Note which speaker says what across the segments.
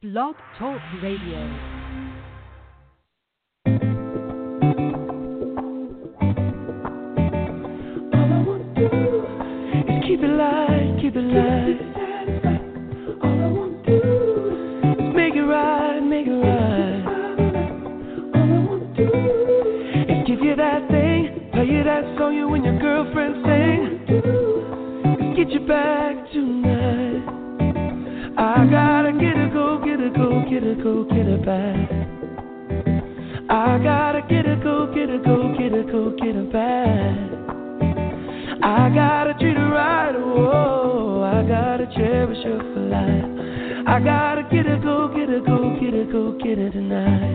Speaker 1: Blog Talk Radio.
Speaker 2: Keep it light, keep it light. All I want to do is make it right, make it right. All I want to do is give you that thing, play you that song you and your girlfriend sing. Is get you back tonight. I gotta get her, go, get her, go, get her, go, get her back. I gotta get her, go, get her, go, get her, go, get her back. I gotta treat her right, oh, I gotta cherish her for life. I gotta get her, go, get her, go, get her, go, get her tonight.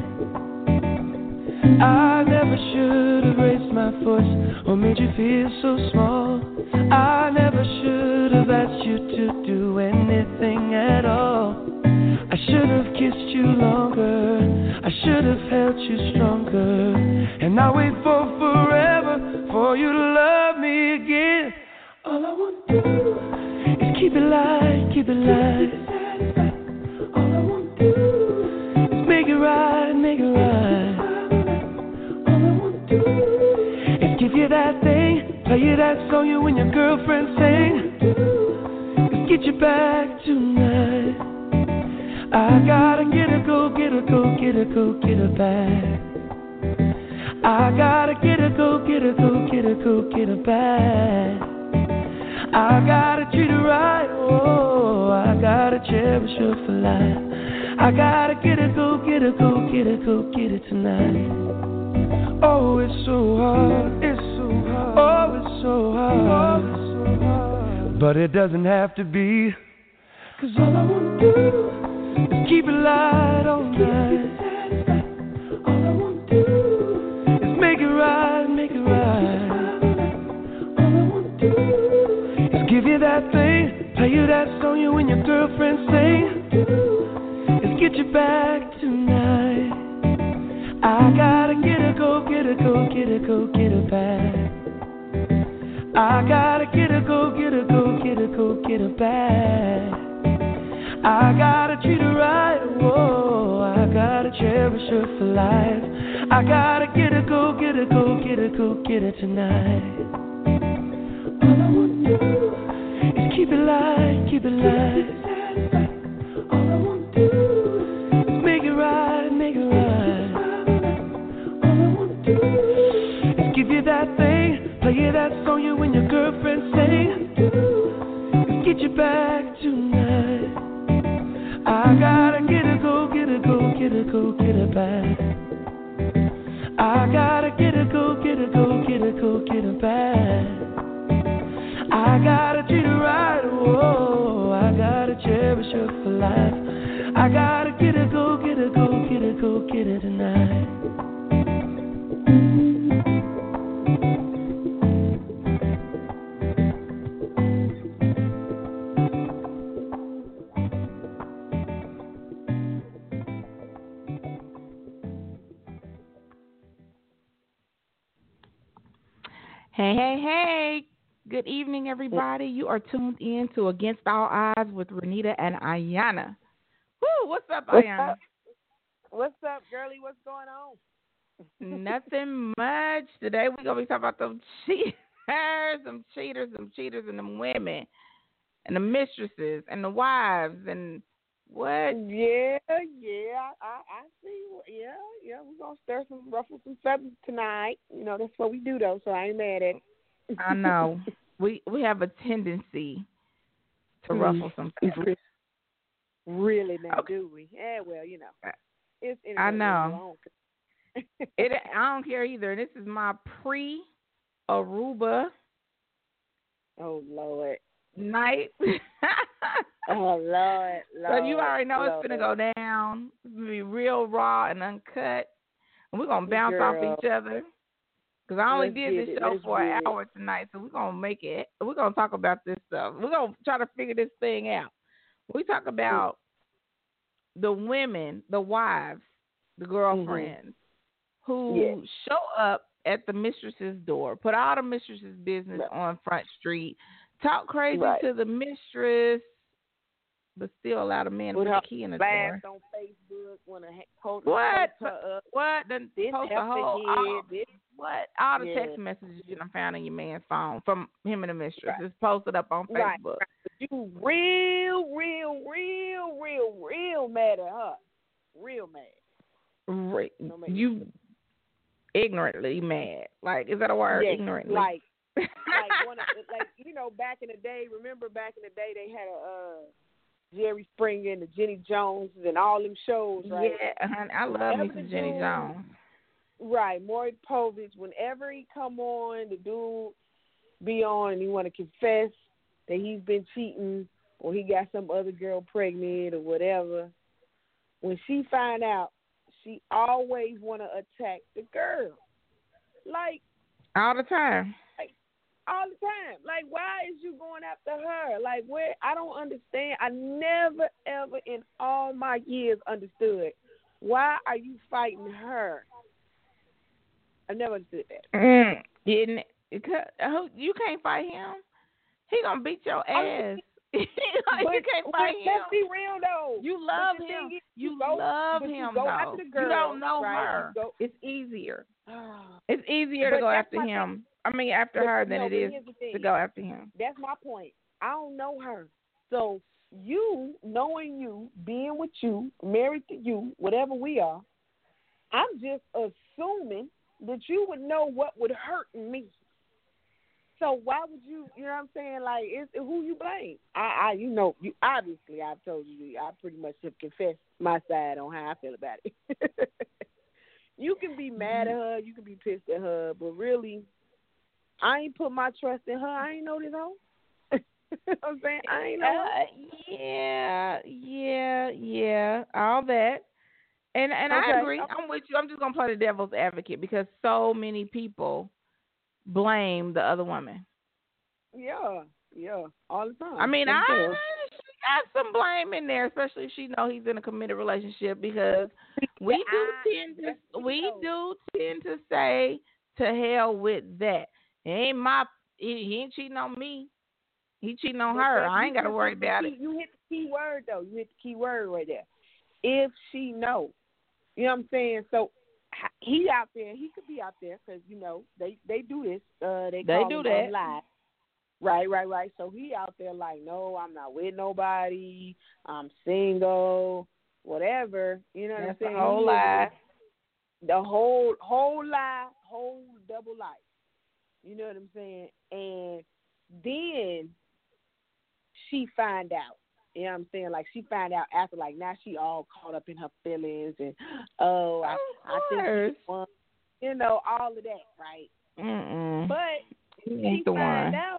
Speaker 2: I never should have raised my voice or made you feel so small. I never should have asked you to do anything at all. I should have kissed you longer, I should have held you stronger, and I wait for forever for you to love me again. All I want to do is keep it light, keep it light. All I want to do is make it right, make it right. All I want to do is give you that thing, play you that song you and your girlfriend sing. Is get you back tonight. I gotta get her, go, get her, go, get her, go, get her back. I gotta get her, go, get her, go, get her, go, get her back. I gotta treat her right, oh, I gotta cherish her for life. I gotta get her, go, get her, go, get her, go, get her tonight. Oh, it's so hard, it's so hard, oh, it's so hard, oh, it's so hard. But it doesn't have to be, 'cause all I wanna do is keep it light all night. All I want to do is make it right, make it right. All I want to do is give you that thing, play you that song you and your girlfriend sing. Is get you back tonight. I gotta get her, go, get her, go, get her, go, get her back. I gotta get her, go, get her, go, get her, go, get her back. I gotta treat her right, whoa, I gotta cherish her for life. I gotta get her, go, get her, go, get her, go, get her tonight. All I want to do is keep it light, keep it light. All I want to do is make it right, make it right. All I want to do is give you that thing, play you that song you and your girlfriend sing. Is get you back tonight. I gotta get her, go, get her, go, get her, go, get her back. I gotta get her, go, get her, go, get her, go, get her back. I gotta treat her right, whoa, I gotta cherish her for life. I gotta get her, go, get her, go, get her, go, get her tonight.
Speaker 3: Hey, hey, hey. Good evening, everybody. You are tuned in to Against All Odds with Renita and Ayana. Woo, what's up, Ayana?
Speaker 4: What's up, girlie? What's going on?
Speaker 3: Nothing much. Today we're going to be talking about them cheaters, and them women, and the mistresses, and the wives, and what?
Speaker 4: Yeah, I see. Yeah, we're going to ruffle some feathers tonight. You know, that's what we do, though, so I ain't mad at it.
Speaker 3: I know. We have a tendency to ruffle some feathers.
Speaker 4: Really now,
Speaker 3: okay.
Speaker 4: do we? Yeah, well, you know. It's
Speaker 3: I know. I don't care either. This is my pre-Aruba
Speaker 4: oh, Lord.
Speaker 3: night.
Speaker 4: Oh, Lord.
Speaker 3: So you already know
Speaker 4: Lord.
Speaker 3: It's going to go down. It's going to be real raw and uncut. And we're going to bounce off each other. Because I only did this show for an hour tonight, so we're going to make it. We're going to talk about this stuff. We're going to try to figure this thing out. We talk about the women, the wives, the girlfriends, who show up at the mistress's door, put all the mistress's business on Front Street, talk crazy to the mistress, but still allow the man to
Speaker 4: Put
Speaker 3: put
Speaker 4: her
Speaker 3: the key in the
Speaker 4: blast
Speaker 3: door.
Speaker 4: on Facebook when a post
Speaker 3: What?
Speaker 4: her up.
Speaker 3: What? Then
Speaker 4: This
Speaker 3: post a whole what? All the
Speaker 4: Yeah.
Speaker 3: text messages you done found in your man's phone from him and the mistress.
Speaker 4: Right.
Speaker 3: It's posted up on
Speaker 4: Right.
Speaker 3: Facebook.
Speaker 4: You real mad at her. Real mad.
Speaker 3: You ignorantly mad. Like, is that a word?
Speaker 4: Yeah,
Speaker 3: Ignorantly.
Speaker 4: like back in the day. Remember back in the day they had a Jerry Springer and the Jenny Jones and all them shows, right?
Speaker 3: Yeah, honey, I love me some Jenny Jones.
Speaker 4: Right, Maury Povich. Whenever he come on, the dude be on and he want to confess that he's been cheating or he got some other girl pregnant or whatever. When she find out, she always want to attack the girl. Like,
Speaker 3: all the time.
Speaker 4: All the time. Like, why is you going after her? Like, where? I don't understand. I never, ever in all my years understood. Why are you fighting her? I never understood that.
Speaker 3: You can't fight him. He gonna beat your ass. You can't fight him.
Speaker 4: Let's be real though.
Speaker 3: You love him. You love him though. You don't know her. It's easier. It's easier to go after him. After her than it is to go after him.
Speaker 4: That's my point. I don't know her. So you, knowing you, being with you, married to you, whatever we are, I'm just assuming that you would know what would hurt me. So why would you know what I'm saying? Like, it's who you blame. You obviously I've told you, I pretty much have confessed my side on how I feel about it. You can be mad at her, you can be pissed at her, but really, I ain't put my trust in her. I ain't know this hoe. You know what I'm saying? I ain't know her.
Speaker 3: Yeah, all that. And
Speaker 4: okay.
Speaker 3: I agree. I'm with you. I'm just going to play the devil's advocate because so many people blame the other woman.
Speaker 4: Yeah, all the time.
Speaker 3: She got some blame in there, especially if she know he's in a committed relationship because we do tend to say to hell with that. He ain't cheating on me. He cheating on her. I ain't got to worry about it.
Speaker 4: You hit the key word, though. You hit the key word right there. If she know. You know what I'm saying? So he out there. He could be out there because, they do this. They do that. Live. Right. So he out there like, no, I'm not with nobody. I'm single, whatever. You know what I'm saying?
Speaker 3: The whole lie.
Speaker 4: The whole lie, whole double lie. You know what I'm saying? And then she find out. You know what I'm saying? Like, she find out after, like, now she all caught up in her feelings and, I think she won. All of that, right? But she find out.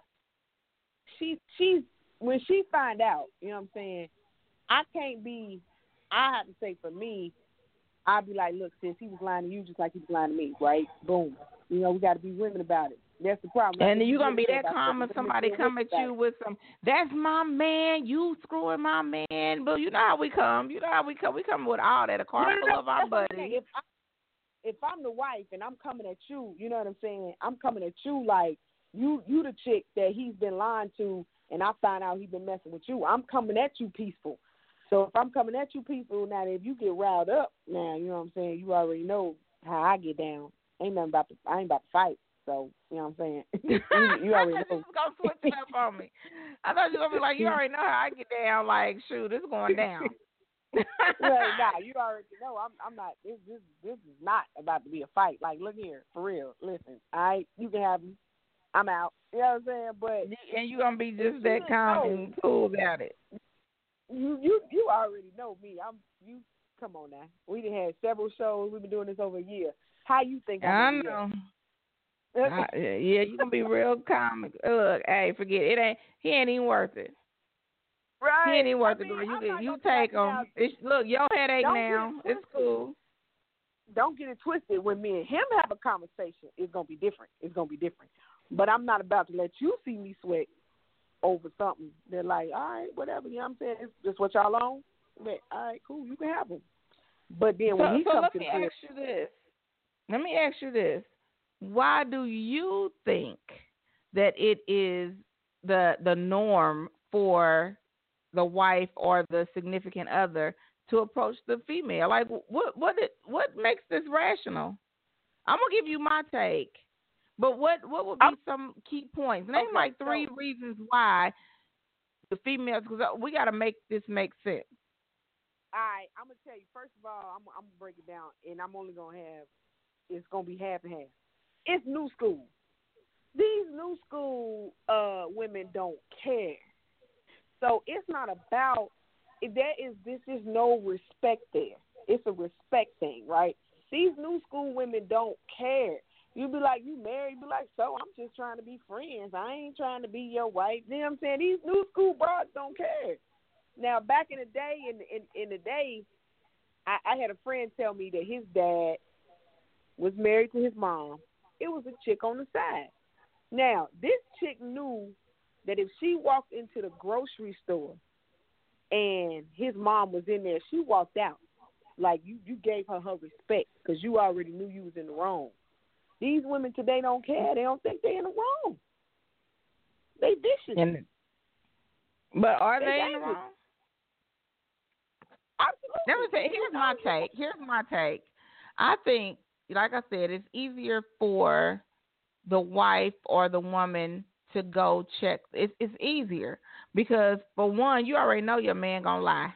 Speaker 4: She's when she find out, you know what I'm saying, I have to say for me, I'll be like, look, sis, he was lying to you just like he was lying to me, right? Boom. We got to be women about it. That's the problem.
Speaker 3: And you're going to be that calm if somebody come at you with some, that's my man, you screwing my man. But you know how we come. We come with all that, a car full of our buddies.
Speaker 4: If I'm the wife and I'm coming at you, you know what I'm saying? I'm coming at you like you the chick that he's been lying to, and I find out he's been messing with you. I'm coming at you peaceful. So if I'm coming at you peaceful, now if you get riled up, now, you know what I'm saying, you already know how I get down. I ain't about to fight. So, you know what I'm saying? you already know.
Speaker 3: You was going to switch it up on me. I thought you were going to be like, you already know how I get down. Like, shoot, it's going down.
Speaker 4: You already know. I'm not. This is not about to be a fight. Like, look here, for real. Listen, you can have me. I'm out. You know what I'm saying? But
Speaker 3: and you're gonna be just that calm and cool about it.
Speaker 4: You already know me. Come on now. We done had several shows. We've been doing this over a year. How you think
Speaker 3: I know. Yeah, you gonna be real calm. Look, hey, forget it. He ain't even worth it.
Speaker 4: Right.
Speaker 3: He ain't even worth it, girl. You take him. Look, your headache now. It's cool.
Speaker 4: Don't get it twisted. When me and him have a conversation, it's gonna be different. But I'm not about to let you see me sweat over something. They're like, all right, whatever. You know what I'm saying? It's just what y'all on. But, all right, cool. You can have them. But then when he comes to
Speaker 3: let me ask you this. Why do you think that it is the norm for the wife or the significant other to approach the female? Like, what makes this rational? I'm gonna give you my take, but what would be some key points? Name like 3 reasons why the females, because we got to make this make sense.
Speaker 4: All right, I'm gonna tell you. First of all, I'm gonna break it down, and I'm only gonna have it's gonna be half and half. It's new school. These new school women don't care. So it's not about this is no respect there. It's a respect thing, right? These new school women don't care. You be like, you married, be like, so I'm just trying to be friends. I ain't trying to be your wife. You know what I'm saying? These new school broads don't care. Now, back in the day, I had a friend tell me that his dad was married to his mom. It was a chick on the side. Now, this chick knew that if she walked into the grocery store and his mom was in there, she walked out. Like, you gave her respect because you already knew you was in the wrong. These women today don't care. They don't think they're in the wrong. They vicious.
Speaker 3: But are they in the wrong?
Speaker 4: Absolutely.
Speaker 3: Let me say, here's my take. I think, like I said, it's easier for the wife or the woman to go check. It's easier because, for one, you already know your man gonna lie.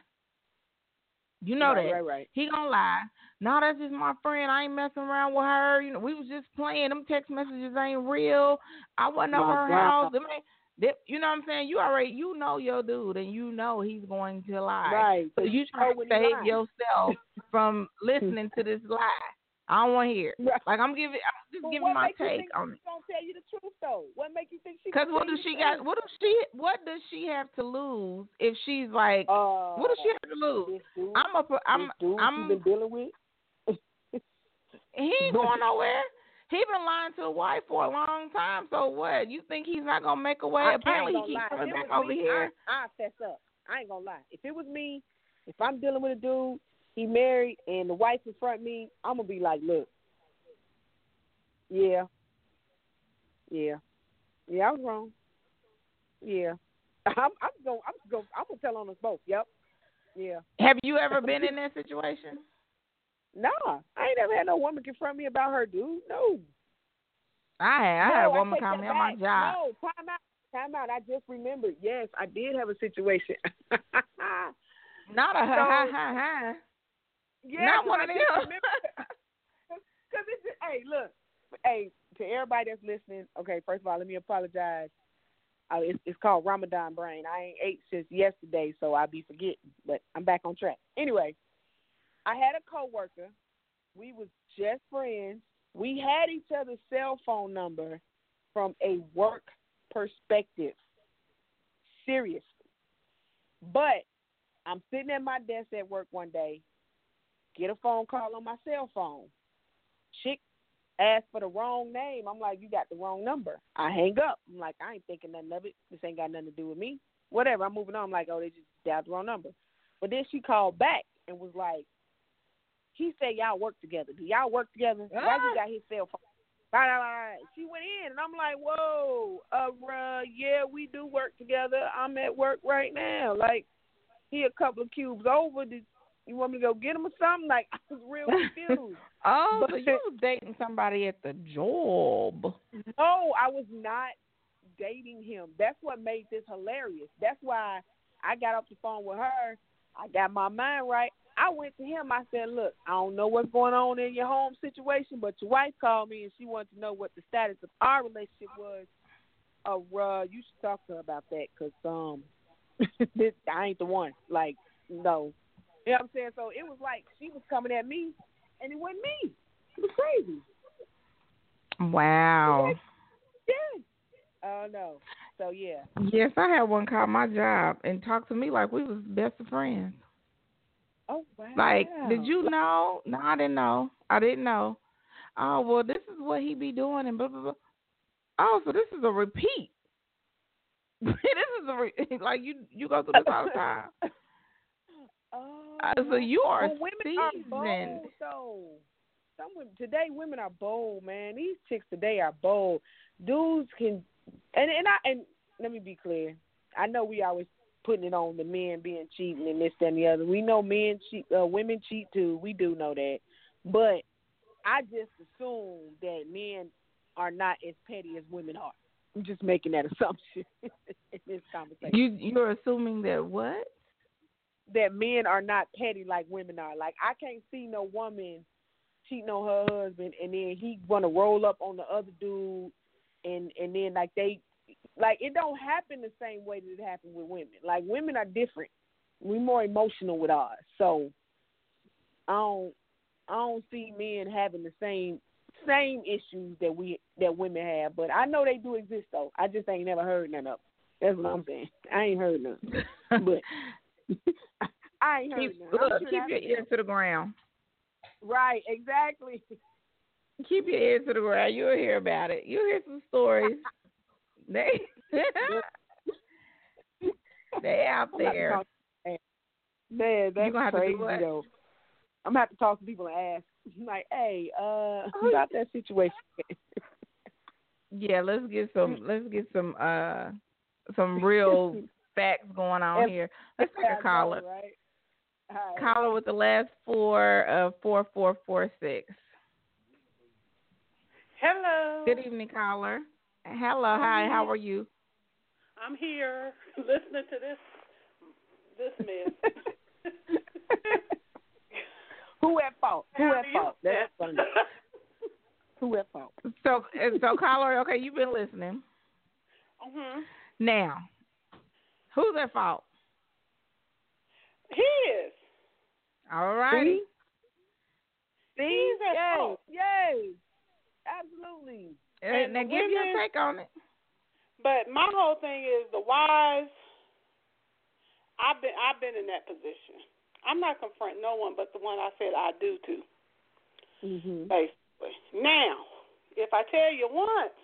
Speaker 3: You know that.
Speaker 4: Right.
Speaker 3: He gonna lie. No, that's just my friend. I ain't messing around with her. You know, we was just playing. Them text messages ain't real. I wasn't at her house. You know what I'm saying? You know your dude, and you know he's going to lie.
Speaker 4: Right.
Speaker 3: So you try to save yourself from listening to this lie. I don't want to hear it.
Speaker 4: Right.
Speaker 3: Like, I'm giving my take on it.
Speaker 4: She's gonna tell you the truth though. What makes you think she?
Speaker 3: Because what does she have to lose if she's like? What does she have to lose?
Speaker 4: I'm been dealing with.
Speaker 3: He ain't going nowhere. He been lying to a wife for a long time. So what? You think he's not gonna make a way? Apparently, he keeps coming back over here.
Speaker 4: I fess up. I ain't gonna lie. If it was me, if I'm dealing with a dude, he married, and the wife in front of me, I'm gonna be like, look, yeah, I was wrong. Yeah, I'm gonna tell on us both. Yep. Yeah.
Speaker 3: Have you ever been in that situation?
Speaker 4: Nah, I ain't never had no woman confront me about her dude. No.
Speaker 3: I had a woman call me on my job.
Speaker 4: No, time out. I just remembered. Yes, I did have a situation.
Speaker 3: Not a ha.
Speaker 4: Yeah,
Speaker 3: not one of them.
Speaker 4: Because hey, to everybody that's listening, okay, first of all, let me apologize. It's called Ramadan brain. I ain't ate since yesterday, so I'll be forgetting. But I'm back on track. Anyway, I had a coworker. We was just friends. We had each other's cell phone number from a work perspective. Seriously. But I'm sitting at my desk at work one day, get a phone call on my cell phone. Chick asked for the wrong name. I'm like, you got the wrong number. I hang up. I'm like, I ain't thinking nothing of it. This ain't got nothing to do with me. Whatever. I'm moving on. I'm like, oh, they just dialed the wrong number. But then she called back and was like, he said y'all work together. Do y'all work together? Why you got his cell phone? She went in, and I'm like, whoa, yeah, we do work together. I'm at work right now. Like, he a couple of cubes over. You want me to go get him or something? Like, I was real confused.
Speaker 3: So you was dating somebody at the job.
Speaker 4: No, I was not dating him. That's what made this hilarious. That's why I got off the phone with her. I got my mind right. I went to him. I said, look, I don't know what's going on in your home situation, but your wife called me and she wanted to know what the status of our relationship was. You should talk to her about that because I ain't the one. Like, no. You know what I'm saying? So it was like she was coming at me, and it wasn't me. It was crazy.
Speaker 3: Wow.
Speaker 4: Yeah. Oh, no. So, yeah.
Speaker 3: Yes, I had one call my job and talk to me like we was best of friends.
Speaker 4: Oh, wow.
Speaker 3: Like, did you know? No, I didn't know. Oh, well, this is what he be doing and blah, blah, blah. Oh, so this is a repeat. Like, you go through this all the time. So you are
Speaker 4: women
Speaker 3: seasoned.
Speaker 4: Are bold, though. Today, women are bold, man. These chicks today are bold. Dudes can, and let me be clear. I know we always putting it on the men being cheating and this, that, and the other. We know men cheat, women cheat too. We do know that. But I just assume that men are not as petty as women are. I'm just making that assumption in this conversation.
Speaker 3: You're assuming that what?
Speaker 4: That men are not petty like women are. Like, I can't see no woman cheating on her husband and then he want to roll up on the other dude and then like they, like, it don't happen the same way that it happens with women. Like, women are different. We're more emotional with ours. So I don't see men having the same issues that women have. But I know they do exist though. I just ain't never heard none of them. That's what I'm saying. I ain't heard none. But I ain't heard none.
Speaker 3: Look, keep your ear to the ground.
Speaker 4: Right, exactly.
Speaker 3: Keep your ear to the ground. You'll hear about it. You'll hear some stories. They out there.
Speaker 4: Man, that's crazy
Speaker 3: though.
Speaker 4: I'm gonna have to talk to people and ask, like, hey, about that situation.
Speaker 3: Yeah, let's get some real facts going on here. Let's take a caller.
Speaker 4: Right.
Speaker 3: Caller with the last 4 of 4446.
Speaker 5: Hello.
Speaker 3: Good evening, caller. Hello. Hi. How are you?
Speaker 5: I'm here listening to this mess.
Speaker 4: Who at fault? That's funny. Who at fault?
Speaker 3: So caller, okay, you've been listening. Now, who's at fault?
Speaker 5: He is.
Speaker 3: All righty.
Speaker 4: He's
Speaker 5: at fault.
Speaker 4: Yay. Absolutely.
Speaker 3: And now give your take on it.
Speaker 5: But my whole thing is the wives. I've been in that position. I'm not confronting no one but the one I said I do to.
Speaker 4: Mm-hmm.
Speaker 5: Basically. Now, if I tell you once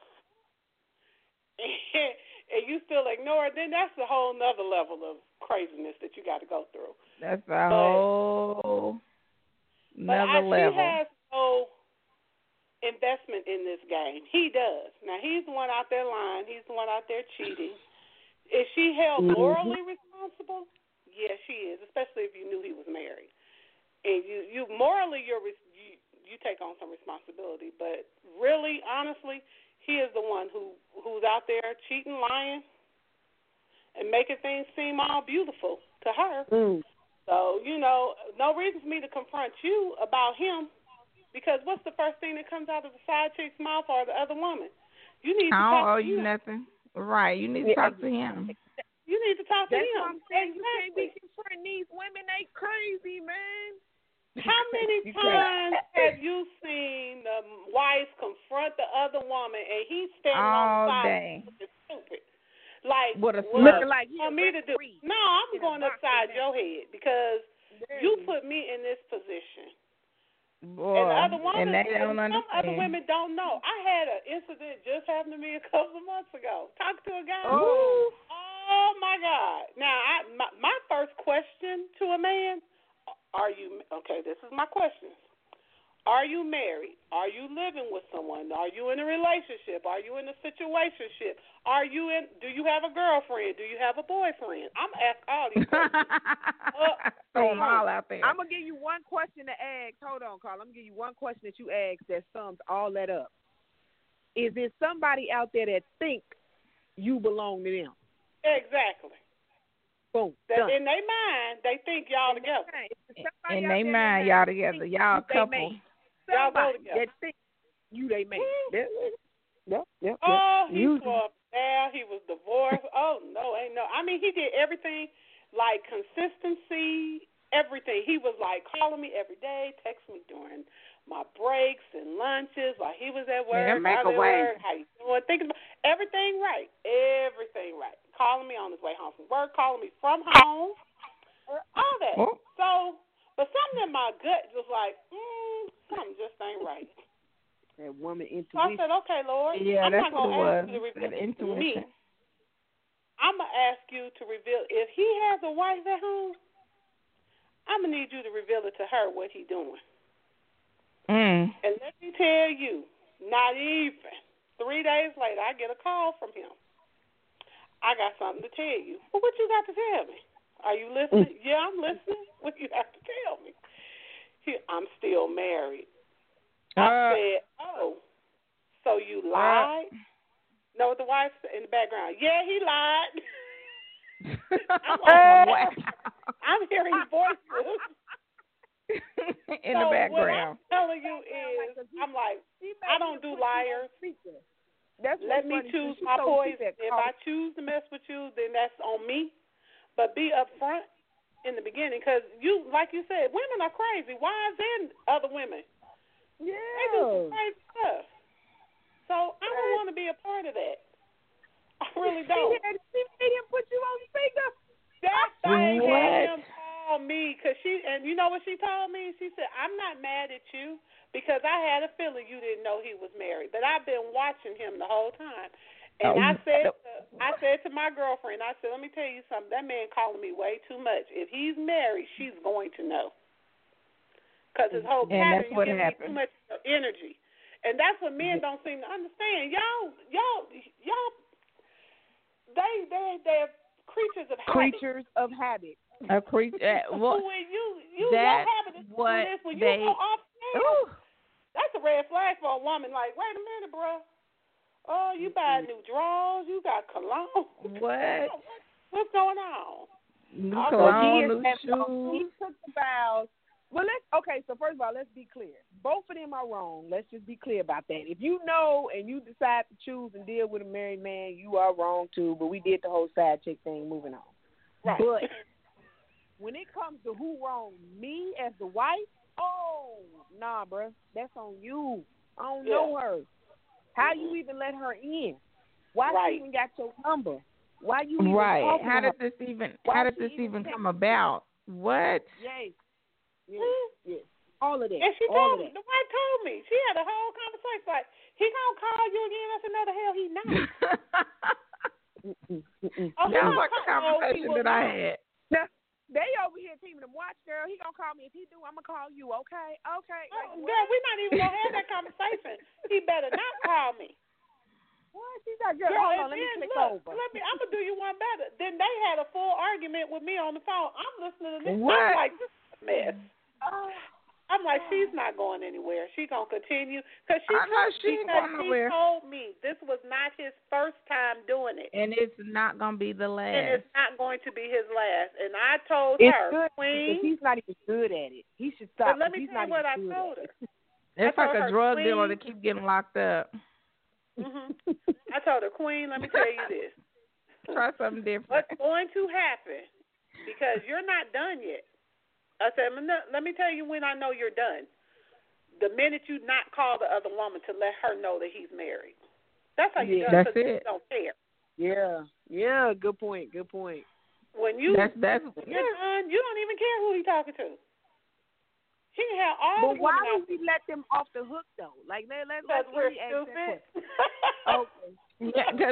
Speaker 5: and you still ignore it, then that's a whole nother level of craziness that you got to go through.
Speaker 3: That's a whole nother level.
Speaker 5: He has no investment in this game. He does. Now, he's the one out there lying. He's the one out there cheating. Is she held morally responsible? Yes, she is, especially if you knew he was married. And you morally, you take on some responsibility. But really, honestly, he is the one who's out there cheating, lying, and making things seem all beautiful to her. So, no reason for me to confront you about him, because what's the first thing that comes out of the side chick's mouth or the other woman? You need to talk to him.
Speaker 3: I don't owe you nothing. Right, you need to talk to him.
Speaker 5: You need to talk to him.
Speaker 4: That's what I'm saying. You can't be confronting these women. They crazy, man.
Speaker 5: How many times have you seen the wife confront the other woman and he's standing on the side looking stupid? Like,
Speaker 4: looking like
Speaker 5: for me to do? No, I'm going upside your head because you put me in this position.
Speaker 3: Boy,
Speaker 5: and the other woman,
Speaker 3: and they don't
Speaker 5: some
Speaker 3: understand.
Speaker 5: other women don't know. I had an incident just happened to me a couple of months ago. Talked to a guy. Oh my God! Now, my first question to a man: are you okay? This is my question. Are you married? Are you living with someone? Are you in a relationship? Are you in a situationship? Do you have a girlfriend? Do you have a boyfriend? I'm asking all these questions.
Speaker 3: Throw them all out there.
Speaker 4: I'm going to give you one question to ask. Hold on, Carl. I'm going to give you one question that you asked that sums all that up. Is there somebody out there that think you belong to them?
Speaker 5: Exactly.
Speaker 4: Boom.
Speaker 5: In their mind, they think y'all together.
Speaker 3: In their mind, y'all together. Y'all a couple.
Speaker 5: Y'all go together.
Speaker 4: That think you they made. Yep.
Speaker 5: Oh, he swore now he was divorced. Oh, no, ain't no. I mean, he did everything, like consistency, everything. He was like calling me every day, text me during my breaks and lunches while he was at work.
Speaker 3: Make a way.
Speaker 5: How you doing? Thinking about everything right. Everything right. Calling me on his way home from work, calling me from home, all that.
Speaker 3: Oh.
Speaker 5: So, but something in my gut was like, something just ain't right.
Speaker 4: That woman intuition.
Speaker 5: So I said, okay, Lord,
Speaker 3: yeah,
Speaker 5: I'm
Speaker 3: that's
Speaker 5: not going to ask you to
Speaker 3: that
Speaker 5: reveal it to me.
Speaker 3: intuition.
Speaker 5: I'm going to ask you to reveal, if he has a wife at home, I'm going to need you to reveal it to her what he's doing. And let me tell you, not even 3 days later, I get a call from him. I got something to tell you. Well, what you got to tell me? Are you listening? Yeah, I'm listening. What you got to tell me? I'm still married. I said, oh, so you lied? No, the wife in the background. Yeah, he lied. I'm hearing voices.
Speaker 3: In the background.
Speaker 5: What I'm telling you is, I'm like, I don't do liars. Let me choose my poison. If I choose to mess with you, then that's on me. But be upfront in the beginning, because you, like you said, women are crazy. Wives and other women.
Speaker 4: Yeah.
Speaker 5: They do some crazy stuff. So I don't want to be a part of that. I really don't.
Speaker 4: He didn't put you on speaker.
Speaker 5: That's why him call me, because and you know what she told me? She said, I'm not mad at you because I had a feeling you didn't know he was married, but I've been watching him the whole time. And I said to my girlfriend, I said, let me tell you something. That man calling me way too much. If he's married, she's going to know. Because his whole pattern, you give me too much energy. And that's what men don't seem to understand. Y'all, they're creatures of habit.
Speaker 4: Creatures of habit.
Speaker 3: A creature. Well,
Speaker 5: when your habit is what this, when you go off scale, that's a red flag for a woman. Like, wait a minute, bro. Oh, you buy new drawers. You got cologne.
Speaker 3: What?
Speaker 5: What's going on?
Speaker 3: New cologne, new shoes.
Speaker 4: He took the vows. Well, so first of all, let's be clear. Both of them are wrong. Let's just be clear about that. If you know and you decide to choose and deal with a married man, you are wrong too, but we did the whole side chick thing, moving on.
Speaker 5: Right.
Speaker 4: But when it comes to who wronged me as the wife, nah, bruh, that's on you. I don't know her. How you even let her in? Why she even got your number? Why you even talking
Speaker 3: How
Speaker 4: to her?
Speaker 3: did this even come about? What?
Speaker 4: Yes. All of that.
Speaker 5: And she told me, the wife told me. She had a whole conversation like, he gonna call you again. I said, no, the hell he not.
Speaker 3: That was like a conversation that I had.
Speaker 4: Now, they over here teaming them. Watch, girl. He gonna call me. If he do, I'm gonna call you. Okay.
Speaker 5: Girl, we're not even gonna have that conversation. He better not call me.
Speaker 4: What? She's like, girl, hold on, let me click over.
Speaker 5: I'm gonna do you one better. Then they had a full argument with me on the phone. I'm listening to this.
Speaker 3: What?
Speaker 5: I'm like, this is a mess. I'm like, she's not going anywhere. She's going to continue. Because she told me this was not his first time doing it.
Speaker 3: And it's not going to be the last.
Speaker 5: And it's not going to be his last. And I told her, Queen.
Speaker 4: He's not even good at it. He should stop.
Speaker 5: But let me tell you what I told her.
Speaker 3: It's like a drug dealer that keeps getting locked up.
Speaker 5: I told her, Queen, let me tell you this.
Speaker 3: Try something different.
Speaker 5: What's going to happen, because you're not done yet. I said, let me tell you when I know you're done. The minute you not call the other woman to let her know that he's married. That's how you done, because you don't care.
Speaker 4: Yeah, good point.
Speaker 5: When you you're done, you don't even care who he's talking to. He can have all the women.
Speaker 4: But why would we let them off the hook, though? Like, let's
Speaker 5: we're stupid.
Speaker 4: Okay.
Speaker 3: Yeah, because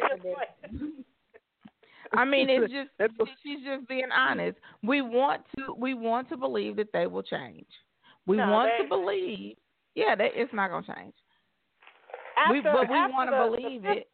Speaker 3: I mean, it's just she's just being honest. We want to believe that they will change. We want to believe, it's not gonna change. But we want to believe it.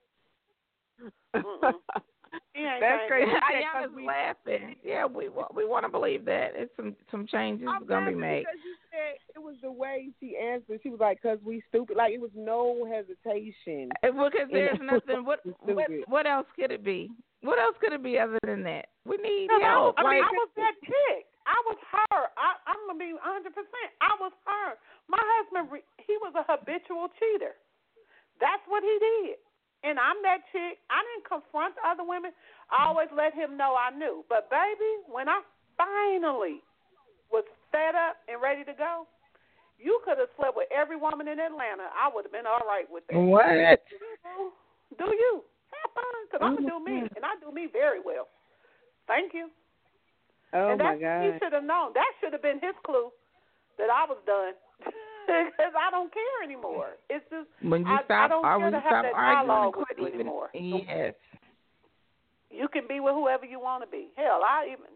Speaker 4: That's crazy.
Speaker 3: I was laughing. Yeah, we want to believe that it's some changes gonna be made.
Speaker 4: Because you said it was the way she answered. She was like, "Cause we stupid." Like, it was no hesitation.
Speaker 3: Because there's nothing. What else could it be? What else could it be other than that? We need help.
Speaker 5: I was that chick. I was her. I'm going to be 100%. I was her. My husband, he was a habitual cheater. That's what he did. And I'm that chick. I didn't confront other women. I always let him know I knew. But, baby, when I finally was fed up and ready to go, you could have slept with every woman in Atlanta. I would have been all right with that.
Speaker 3: What?
Speaker 5: Do you? Have fun, because I'm going to do me, and I do me very well. Thank you.
Speaker 4: Oh, my God.
Speaker 5: He should have known. That should have been his clue that I was done, because I don't care anymore. It's just,
Speaker 3: when you
Speaker 5: I don't care to have that dialogue with you anymore.
Speaker 3: Yes.
Speaker 5: You can be with whoever you want to be. Hell, I even,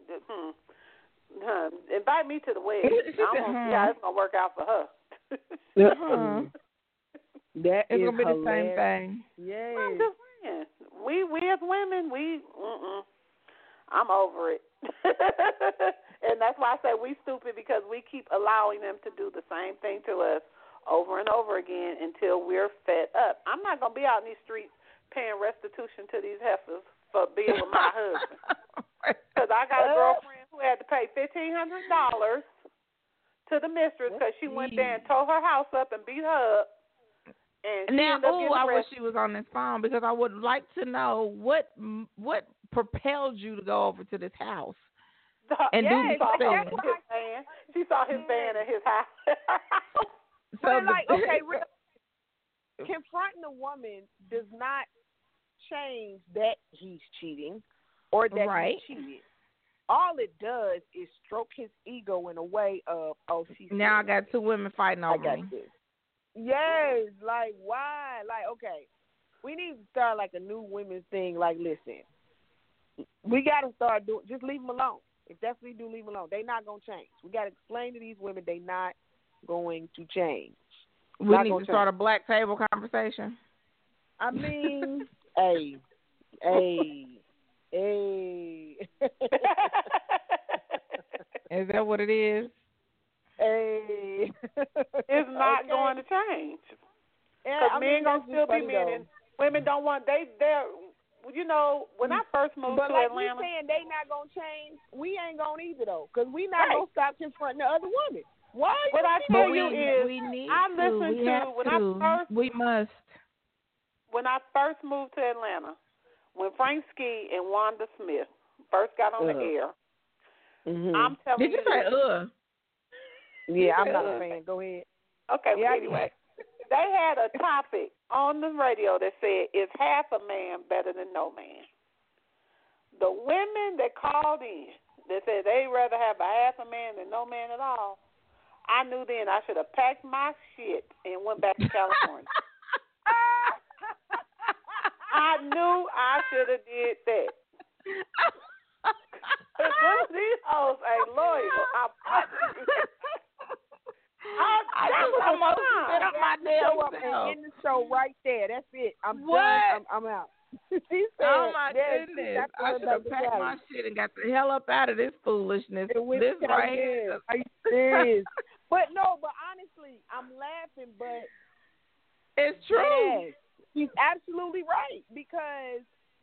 Speaker 5: invite me to the wedding. It's going to work out for her.
Speaker 4: That
Speaker 3: it's
Speaker 4: is
Speaker 3: going to be
Speaker 4: hilarious.
Speaker 3: the same thing.
Speaker 4: Yay.
Speaker 5: I'm just saying. we as women, I'm over it. And that's why I say we stupid, because we keep allowing them to do the same thing to us over and over again until we're fed up. I'm not going to be out in these streets paying restitution to these heifers for being with my husband. Because I got a girlfriend who had to pay $1,500 to the mistress because she went there and tore her house up and beat her up. And
Speaker 3: now, I wish she was on this phone, because I would like to know what propelled you to go over to this house and do this thing.
Speaker 5: She saw his van at his house.
Speaker 4: So confronting a woman does not change that he's cheating or that he cheated. All it does is stroke his ego in a way of, she's
Speaker 3: now I got two women fighting over me.
Speaker 4: This. Yes, like, why? Like, okay, we need to start like a new women's thing. Like, listen, we got to start doing, just leave them alone. If that's what we do, leave them alone. They're not going to change. We got to explain to these women they're not going to change.
Speaker 3: We need to start a black table conversation.
Speaker 4: I mean, hey.
Speaker 3: Is that what it is?
Speaker 4: Hey.
Speaker 5: It's not going to change. Because men going to still be men, and women don't want, they're, you know, when I first moved to Atlanta. But like
Speaker 4: you saying they not going to change, we ain't going to either, though, because we not going to stop confronting the other woman. Why?
Speaker 5: What I tell you is,
Speaker 3: we must.
Speaker 5: When I first moved to Atlanta, when Frank Ski and Wanda Smith first got on the air, I'm telling you.
Speaker 3: Did you say
Speaker 4: Yeah, I'm not a fan. Go ahead.
Speaker 5: Okay, well, anyway, they had a topic on the radio that said, "Is half a man better than no man?" The women that called in that said they'd rather have a half a man than no man at all, I knew then I should have packed my shit and went back to California. I knew I should have did that. These hoes ain't loyal.
Speaker 3: I'm on my damn self.
Speaker 4: End the show right there. That's it. I'm done. I'm out. She said,
Speaker 3: oh my goodness! I should have packed my shit and got the hell up out of this foolishness. This right here.
Speaker 4: Are you serious? But no, but honestly, I'm laughing, but
Speaker 3: it's true.
Speaker 4: Yes, he's absolutely right, because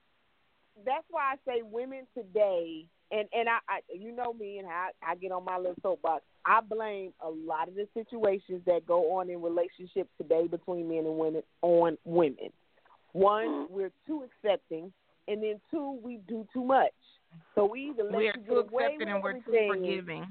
Speaker 4: that's why I say women today, and I you know me and how I get on my little soapbox. I blame a lot of the situations that go on in relationships today between men and women on women. One, we're too accepting, and then two, we do too much. So we either let you get away with
Speaker 3: and we're
Speaker 4: everything.
Speaker 3: Too forgiving.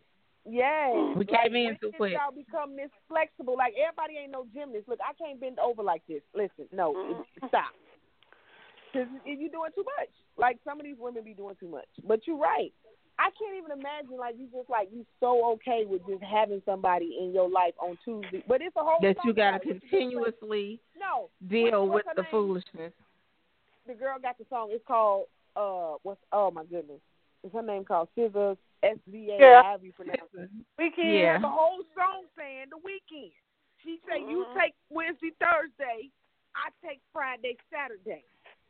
Speaker 4: Yes.
Speaker 3: We came in too quick.
Speaker 4: Y'all become this flexible. Like, everybody ain't no gymnast. Look, I can't bend over like this. Listen, no, stop. Because you're doing too much. Like, some of these women be doing too much. But you're right. I can't even imagine, like, you so okay with just having somebody in your life on Tuesday. But it's a whole
Speaker 3: that you got to continuously deal with the foolishness.
Speaker 4: The girl got the song. It's called, oh, my goodness. Is her name called SZA, SZA, however you pronounce it.
Speaker 5: Weekend.
Speaker 4: Yeah. The whole song saying the weekend. She say, you take Wednesday, Thursday. I take Friday, Saturday.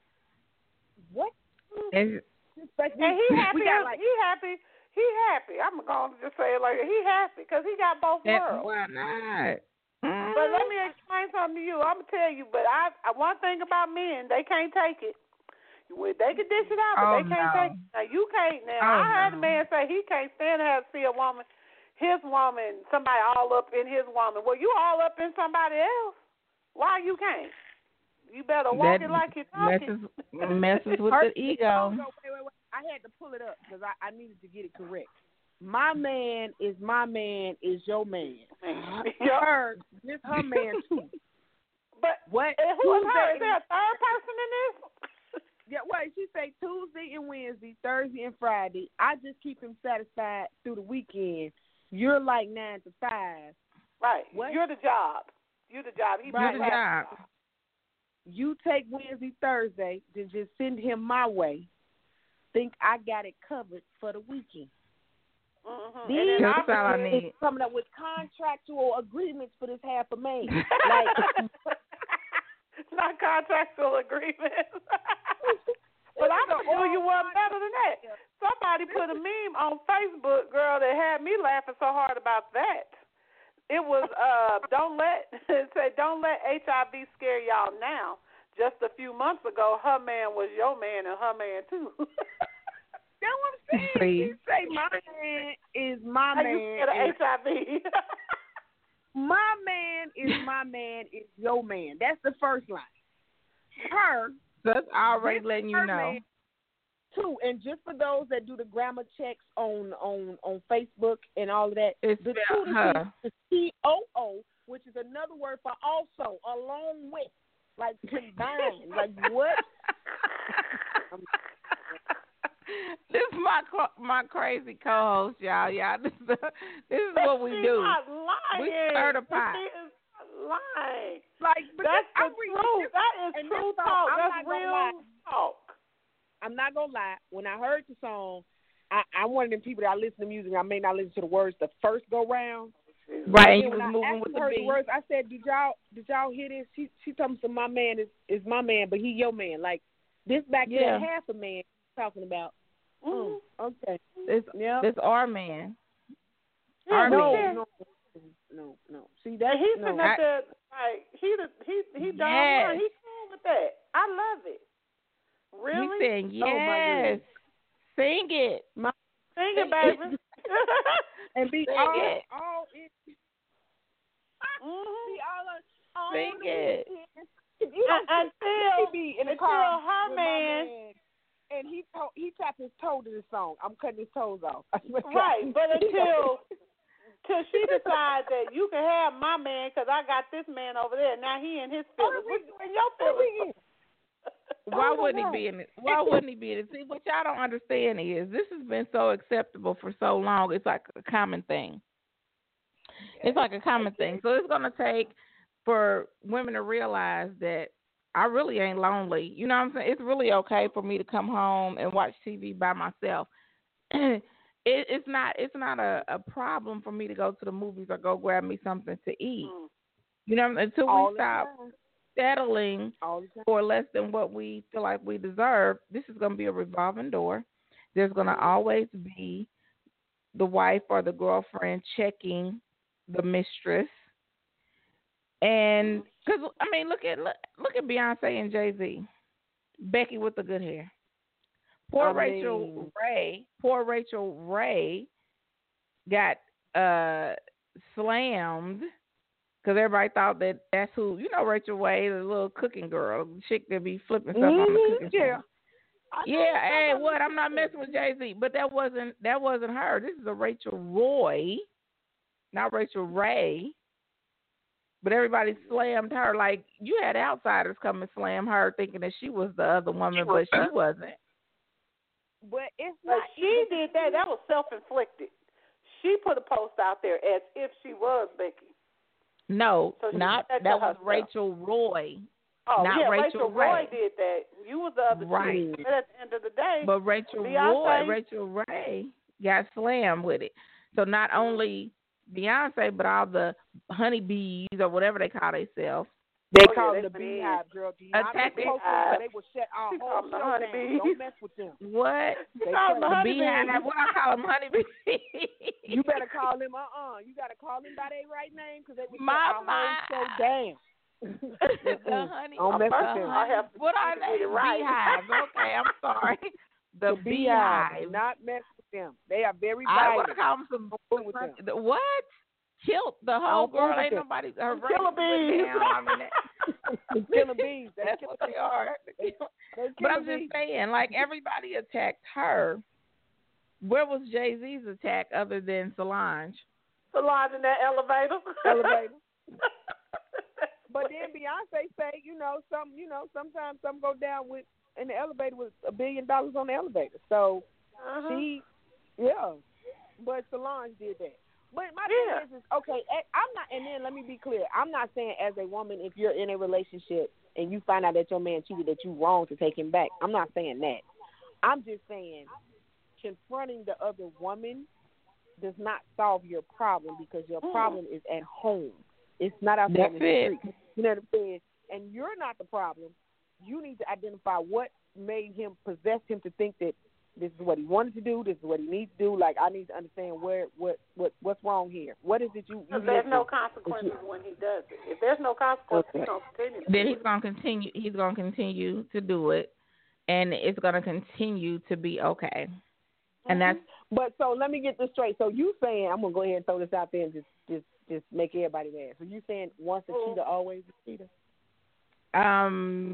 Speaker 4: What?
Speaker 5: And he happy. He happy. I'm going to just say it like he happy because he got both worlds.
Speaker 3: Why not?
Speaker 5: But let me explain something to you. I'm going to tell you, but one thing about men, they can't take it. They can dish it out, but they can't take it. Now, you can't. Now, I heard a man say he can't stand to see a woman, his woman, somebody all up in his woman. Well, you all up in somebody else. Why you can't? You better walk it like you're talking.
Speaker 3: Messes with the ego.
Speaker 4: Wait. I had to pull it up because I needed to get it correct. My man is your man. This her man too.
Speaker 5: But
Speaker 4: what?
Speaker 5: Who is her? Is there a third person in this?
Speaker 4: Yeah, wait. She say Tuesday and Wednesday, Thursday and Friday. I just keep him satisfied through the weekend. You're like 9 to 5.
Speaker 5: Right.
Speaker 4: What?
Speaker 5: You're the job. You're the job.
Speaker 3: You're the job.
Speaker 4: You take Wednesday, Thursday, then just send him my way. Think I got it covered for the weekend.
Speaker 5: Mm-hmm.
Speaker 3: That's all I need.
Speaker 4: Coming up with contractual agreements for this half a man. Like,
Speaker 5: not contractual agreements. But I'm going to do you one better than that. Somebody put a meme on Facebook, girl, that had me laughing so hard about that. It was, it said, don't let HIV scare y'all now. Just a few months ago, her man was your man and her man, too.
Speaker 4: That's what I'm saying. You say my man is my man.
Speaker 5: You scared of HIV.
Speaker 4: My man is my man is your man. That's the first line. Her.
Speaker 3: That's already letting you know.
Speaker 4: Man, too, and just for those that do the grammar checks on Facebook and all of that,
Speaker 3: it's
Speaker 4: the
Speaker 3: her.
Speaker 4: The COO, which is another word for also, along with, like combined, like what?
Speaker 3: This is my crazy co-host, y'all. This is what we do.
Speaker 5: Not lying.
Speaker 3: We stir the pot.
Speaker 5: She is lying.
Speaker 4: Like, but
Speaker 5: that's the truth. That is true talk. That's real talk.
Speaker 4: I'm not gonna lie. When I heard the song, I'm one of them people that I listen to music. I may not listen to the words the first go round.
Speaker 3: Right, you
Speaker 4: was
Speaker 3: moving with the beat.
Speaker 4: Words, I said, did y'all hear this? She told me, my man is my man, but he your man. Like this back then, half a man talking about. Okay,
Speaker 3: it's our man.
Speaker 5: Yeah,
Speaker 3: our man.
Speaker 4: No. See that
Speaker 5: he's sitting at the like he done one. He's cool with that. I love it. Really?
Speaker 3: He's saying yes. Sing it.
Speaker 5: Sing it, baby.
Speaker 4: And be
Speaker 3: Sing
Speaker 4: all
Speaker 3: it. Sing it.
Speaker 4: Until her man. And he tapped his toe to the song. I'm cutting his toes off.
Speaker 5: Right, but until she decides that you can have my man because I got this man over there. Now he in his feelings. What you in your feelings?
Speaker 3: Why wouldn't he be in it? Why wouldn't he be in it? See, what y'all don't understand is this has been so acceptable for so long. It's like a common thing. It's like a common thing. So it's going to take for women to realize that I really ain't lonely. You know what I'm saying? It's really okay for me to come home and watch TV by myself. It's not a problem for me to go to the movies or go grab me something to eat. You know, until we stop settling for less than what we feel like we deserve, this is going to be a revolving door. There's going to always be the wife or the girlfriend checking the mistress. And because I mean, look at Beyonce and Jay-Z, Becky with the good hair. Poor Rachel Ray got slammed because everybody thought that's who, you know, Rachel Ray, the little cooking girl, the chick that be flipping stuff on the cooking show. Yeah, hey, what? I'm not messing with Jay-Z, but that wasn't her. This is a Rachel Roy, not Rachel Ray. But everybody slammed her. Like, you had outsiders come and slam her thinking that she was the other woman, but she wasn't.
Speaker 4: But it's
Speaker 5: not. She did that. That was self-inflicted. She put a post out there as if she was Becky.
Speaker 3: No, so that was Rachel Roy.
Speaker 5: Oh,
Speaker 3: not
Speaker 5: yeah,
Speaker 3: Rachel
Speaker 5: Roy did that. You was the other
Speaker 3: right.
Speaker 5: But at the end of the day,
Speaker 3: but Rachel Ray got slammed with it. So not only Beyonce, but all the honeybees or whatever they call themselves.
Speaker 4: They call them the beehive, girl.
Speaker 3: Attack
Speaker 4: they will shut our whole show down. Don't mess with them.
Speaker 3: What?
Speaker 5: They call them the
Speaker 3: beehive. What I call them honeybees.
Speaker 4: You better call them. You got to call them by their right name because they will shut our whole show down.
Speaker 3: The honey.
Speaker 4: Don't mess with them.
Speaker 5: I have
Speaker 3: what are they?
Speaker 5: Right.
Speaker 3: Beehive. Okay, I'm sorry. The beehive.
Speaker 4: Not mess with them. They are very violent.
Speaker 3: I want to call them some. What? Killed the whole girl. Ain't nobody. Her
Speaker 5: killer bees.
Speaker 4: Killer bees.
Speaker 3: That's what they are. But I'm just saying, like, everybody attacked her. Where was Jay-Z's attack other than Solange?
Speaker 5: Solange in that elevator.
Speaker 4: But then Beyonce say, sometimes something go down in the elevator with $1 billion on the elevator. So but Solange did that. But my thing is, okay, I'm not, and then let me be clear. I'm not saying as a woman, if you're in a relationship and you find out that your man cheated, that you're wrong to take him back. I'm not saying that. I'm just saying confronting the other woman does not solve your problem because your problem is at home. It's not out there in the street. You know what I'm saying? And you're not the problem. You need to identify what possessed him to think that this is what he wanted to do, this is what he needs to do. Like, I need to understand what's wrong here. What is it you
Speaker 5: there's no consequences when he does it. If there's no consequences, he's going to continue.
Speaker 3: Then he's going to continue. He's going to continue to do it, and it's going to continue to be okay. And that's.
Speaker 4: But so let me get this straight. So you saying, I'm gonna go ahead and throw this out there and just make everybody mad. So you saying once a cheater, always a cheater?
Speaker 3: Yeah.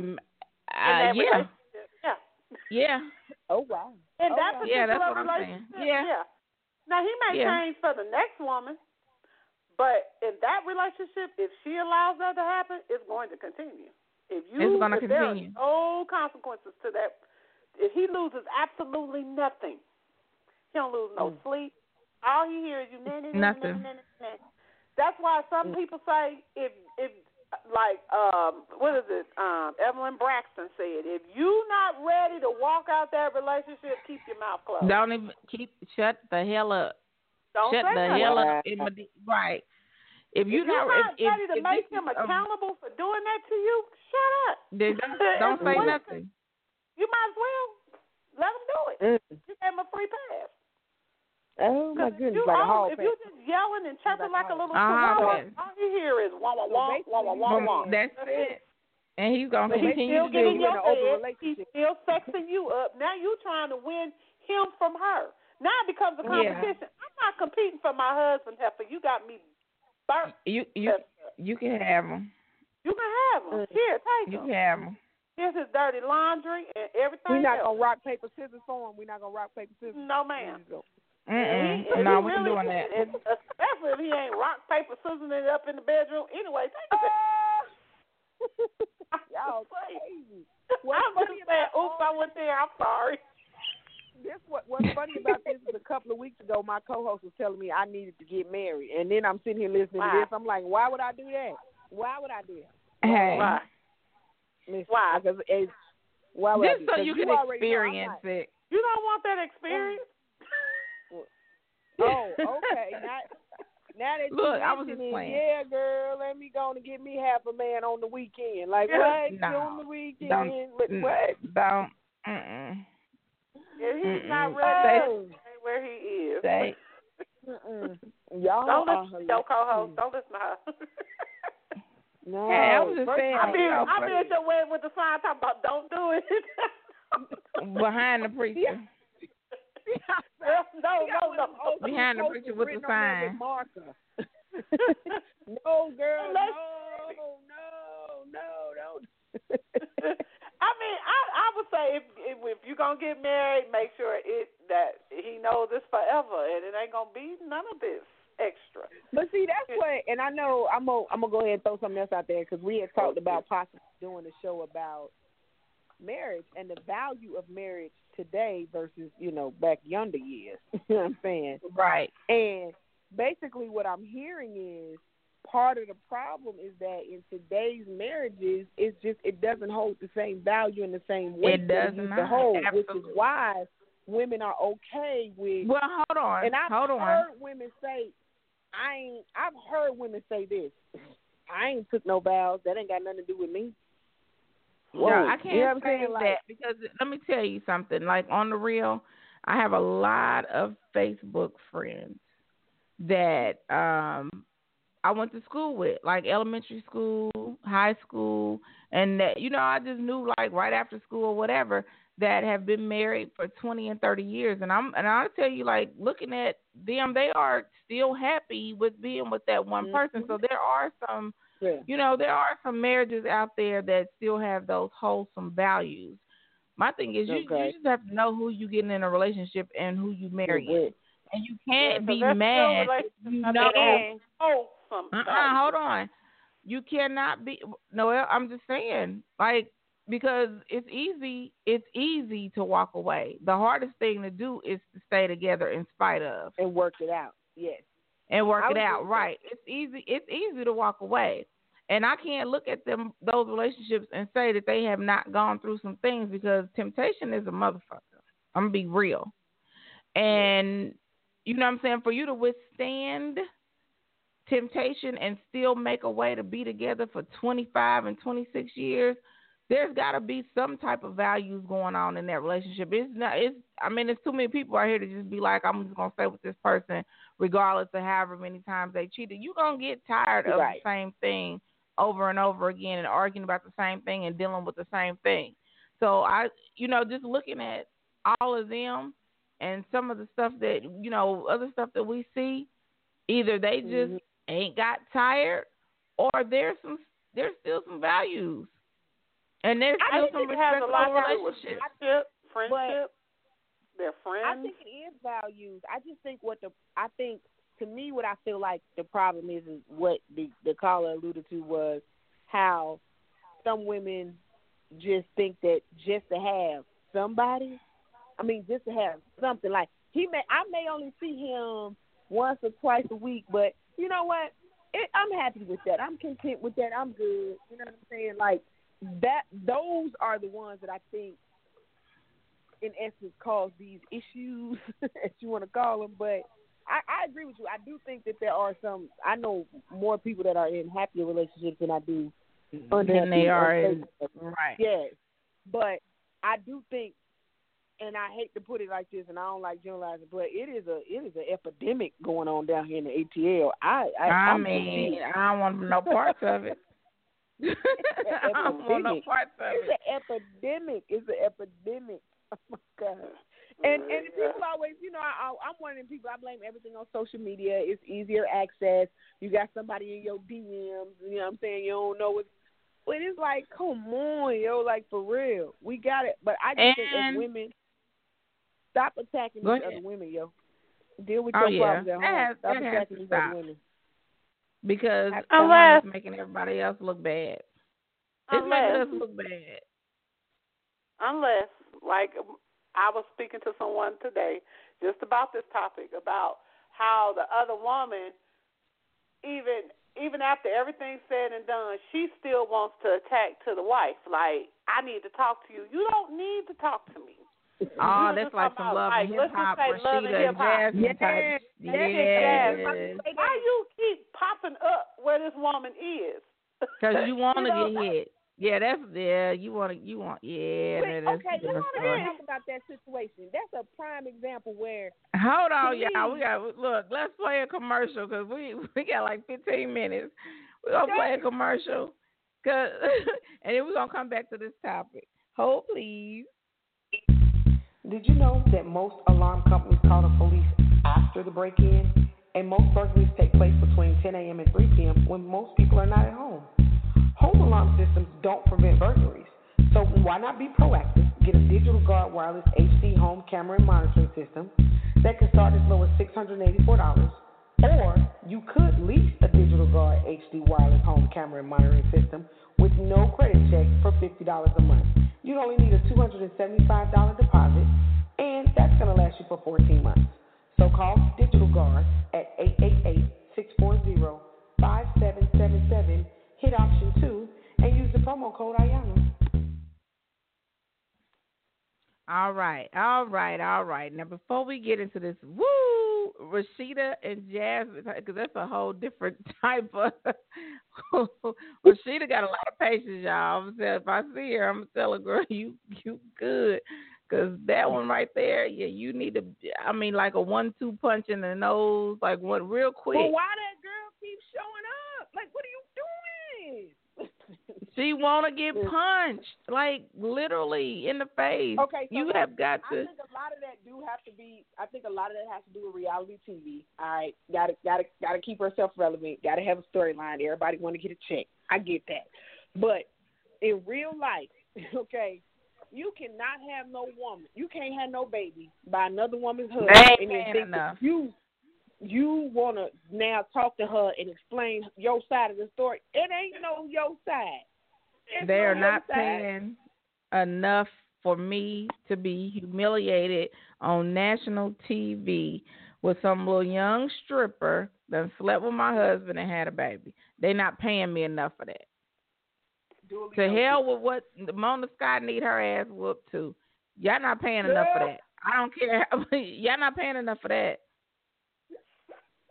Speaker 3: Yeah.
Speaker 4: Oh wow.
Speaker 5: And that's what
Speaker 3: I'm saying. Yeah.
Speaker 5: Now he may change for the next woman, but in that relationship, if she allows that to happen, it's going to continue. It's going to continue. There are no consequences to that. If he loses absolutely nothing. He don't lose no sleep. All he hears is
Speaker 3: nothing.
Speaker 5: That's why some people say if like what is it? Evelyn Braxton said, if you're not ready to walk out that relationship, keep your mouth closed.
Speaker 3: Don't even shut the hell up.
Speaker 5: Don't
Speaker 3: shut the hell up. Right. If you're not
Speaker 5: ready to make him accountable for doing that to you, shut up.
Speaker 3: Don't say nothing.
Speaker 5: You might as well let him do it. You gave him a free pass.
Speaker 4: Oh my goodness!
Speaker 5: If you're just yelling and chirping like a little chihuahua, all you hear is wah wah wah wah wah wah.
Speaker 3: That's it. And he's gonna continue
Speaker 5: to do it. He's still sexing you up. Now you're trying to win him from her. Now it becomes a competition. I'm not competing for my husband, Heifer. You got me burnt.
Speaker 3: You can have him.
Speaker 5: You can have him. Here, take him.
Speaker 3: You can have him.
Speaker 5: Here's his dirty laundry and everything.
Speaker 4: We're not gonna rock paper scissors for him. We're not gonna rock paper scissors.
Speaker 5: No, ma'am.
Speaker 3: No, we ain't doing that.
Speaker 5: Especially if he ain't rock, paper, scissors it up in the bedroom. Anyway,
Speaker 4: y'all crazy.
Speaker 5: I'm just saying, oops, I went there. I'm sorry.
Speaker 4: What's funny about this is a couple of weeks ago, my co-host was telling me I needed to get married. And then I'm sitting here listening to this. I'm like, why would I do that? Why would I do that?
Speaker 3: Hey.
Speaker 5: Why?
Speaker 4: Why? Why would
Speaker 3: just so you can experience it.
Speaker 5: You don't want that experience?
Speaker 4: Oh, okay. Now that
Speaker 3: look,
Speaker 4: you
Speaker 3: I was just playing.
Speaker 4: Yeah, girl, let me go and get me half a man on the weekend. Like what?
Speaker 3: No,
Speaker 4: on the weekend?
Speaker 3: What?
Speaker 5: If he's not ready, stay where he is.
Speaker 3: Stay.
Speaker 4: Y'all
Speaker 5: don't listen to your co-host. Don't listen to her.
Speaker 4: No.
Speaker 3: Hey, I was just saying.
Speaker 5: I be at your wedding with the sign talking about don't do it.
Speaker 3: Behind the preacher.
Speaker 5: No.
Speaker 3: Behind the preacher with the sign.
Speaker 4: No, girl. No.
Speaker 5: I mean, I would say if you're gonna get married, make sure that he knows it's forever, and it ain't gonna be none of this extra.
Speaker 4: But see, that's what, and I know I'm gonna go ahead and throw something else out there because we had talked about possibly doing a show about marriage and the value of marriage today versus, back yonder years. You know what I'm saying?
Speaker 3: Right.
Speaker 4: And basically what I'm hearing is part of the problem is that in today's marriages, it doesn't hold the same value and the same weight
Speaker 3: it does
Speaker 4: that it used
Speaker 3: not.
Speaker 4: to hold,
Speaker 3: Absolutely.
Speaker 4: which is why women are okay with.
Speaker 3: Well, hold on.
Speaker 4: And I've heard women say, I've heard women say this. I ain't took no vows. That ain't got nothing to do with me.
Speaker 3: No, I can't say that because let me tell you something. Like on the real, I have a lot of Facebook friends that I went to school with, like elementary school, high school, and that I just knew like right after school or whatever that have been married for 20 and 30 years, and I'll tell you, like looking at them, they are still happy with being with that one person. So there are some. Yeah. There are some marriages out there that still have those wholesome values. My thing is, you just have to know who you getting in a relationship and who you marrying, and you can't be mad. Hold on, you cannot be. Noelle, I'm just saying, like because it's easy to walk away. The hardest thing to do is to stay together in spite of
Speaker 4: and work it out. Yes.
Speaker 3: And work it out, right? It's easy to walk away, and I can't look at those relationships and say that they have not gone through some things because temptation is a motherfucker. I'm gonna be real, and you know what I'm saying. For you to withstand temptation and still make a way to be together for 25 and 26 years, there's got to be some type of values going on in that relationship. It's too many people out here to just be like, I'm just going to stay with this person regardless of however many times they cheated. You're going to get tired of the same thing over and over again and arguing about the same thing and dealing with the same thing. So just looking at all of them and some of the stuff that, other stuff that we see, either they just ain't got tired or there's still some values. And there's still some respect for relationships.
Speaker 5: Friendship, they're friends.
Speaker 4: I think it is values. I just think to me what I feel like the problem is what the caller alluded to was how some women just think that just to have somebody, just to have something, like I may only see him once or twice a week, but you know what? I'm happy with that. I'm content with that. I'm good. You know what I'm saying? Like, those are the ones that I think, in essence, cause these issues, as you want to call them. But I agree with you. I do think that there are some. I know more people that are in happier relationships than I do unhappy.
Speaker 3: Than they are in, right?
Speaker 4: Yes, but I do think, and I hate to put it like this, and I don't like generalizing, but it is an epidemic going on down here in the ATL. I
Speaker 3: don't want no parts of it. I don't want no parts of it.
Speaker 4: It's an epidemic. It's an epidemic. Oh my God. And people always, I'm one of them people. I blame everything on social media. It's easier access. You got somebody in your DMs. You know what I'm saying? You don't know what. But it's like, come on, yo, like for real. We got it. But I just think as women, stop attacking these other women, yo. Deal with your problems at home. Stop attacking these other women.
Speaker 3: Because it's making everybody else look bad. It's making us look bad.
Speaker 5: Unless, like, I was speaking to someone today just about this topic, about how the other woman, even after everything's said and done, she still wants to attack to the wife. Like, I need to talk to you. You don't need to talk to me.
Speaker 3: Oh, that's like some love and hip hop, Rashida and Jasmine type.
Speaker 5: Yes. Why you keep popping up where this woman is?
Speaker 3: Because you want to get hit. Yeah, you want.
Speaker 4: Okay, let's talk about that situation. That's a prime example where.
Speaker 3: Hold on, y'all. Let's play a commercial because we got like 15 minutes. We're gonna play a commercial, and then we're gonna come back to this topic. Hold, please.
Speaker 6: Did you know that most alarm companies call the police after the break-in? And most burglaries take place between 10 a.m. and 3 p.m. when most people are not at home. Home alarm systems don't prevent burglaries. So why not be proactive? Get a Digital Guard wireless HD home camera and monitoring system that can start as low as $684. Or you could lease a Digital Guard HD wireless home camera and monitoring system with no credit check for $50 a month. You'd only need a $275 deposit, and that's going to last you for 14 months. So call Digital Guard at 888-640-5777, hit option 2, and use the promo code Ayana.
Speaker 3: All right. Now, before we get into this, Rashida and Jasmine, because that's a whole different type of. Rashida got a lot of patience, y'all. I'm saying, if I see her, I'm gonna tell her, girl, you good, because that one right there, yeah, you need to. Like a 1-2 punch in the nose, like one real quick.
Speaker 4: But why that girl keeps showing up? Like, what are you doing?
Speaker 3: She want to get punched, like literally in the face.
Speaker 4: Okay, so
Speaker 3: you have got to.
Speaker 4: I think a lot of that has to do with reality TV. All right, gotta keep herself relevant. Gotta have a storyline. Everybody want to get a check. I get that, but in real life, okay, you cannot have no woman. You can't have no baby by another woman's husband.
Speaker 3: And then think enough.
Speaker 4: You want to now talk to her and explain your side of the story. It ain't no your side.
Speaker 3: They are not paying enough for me to be humiliated on national TV with some little young stripper that slept with my husband and had a baby. They're not paying me enough for that. To hell with what Mona Scott need her ass whooped too. Y'all not paying enough for that. I don't care. Y'all not paying enough for that.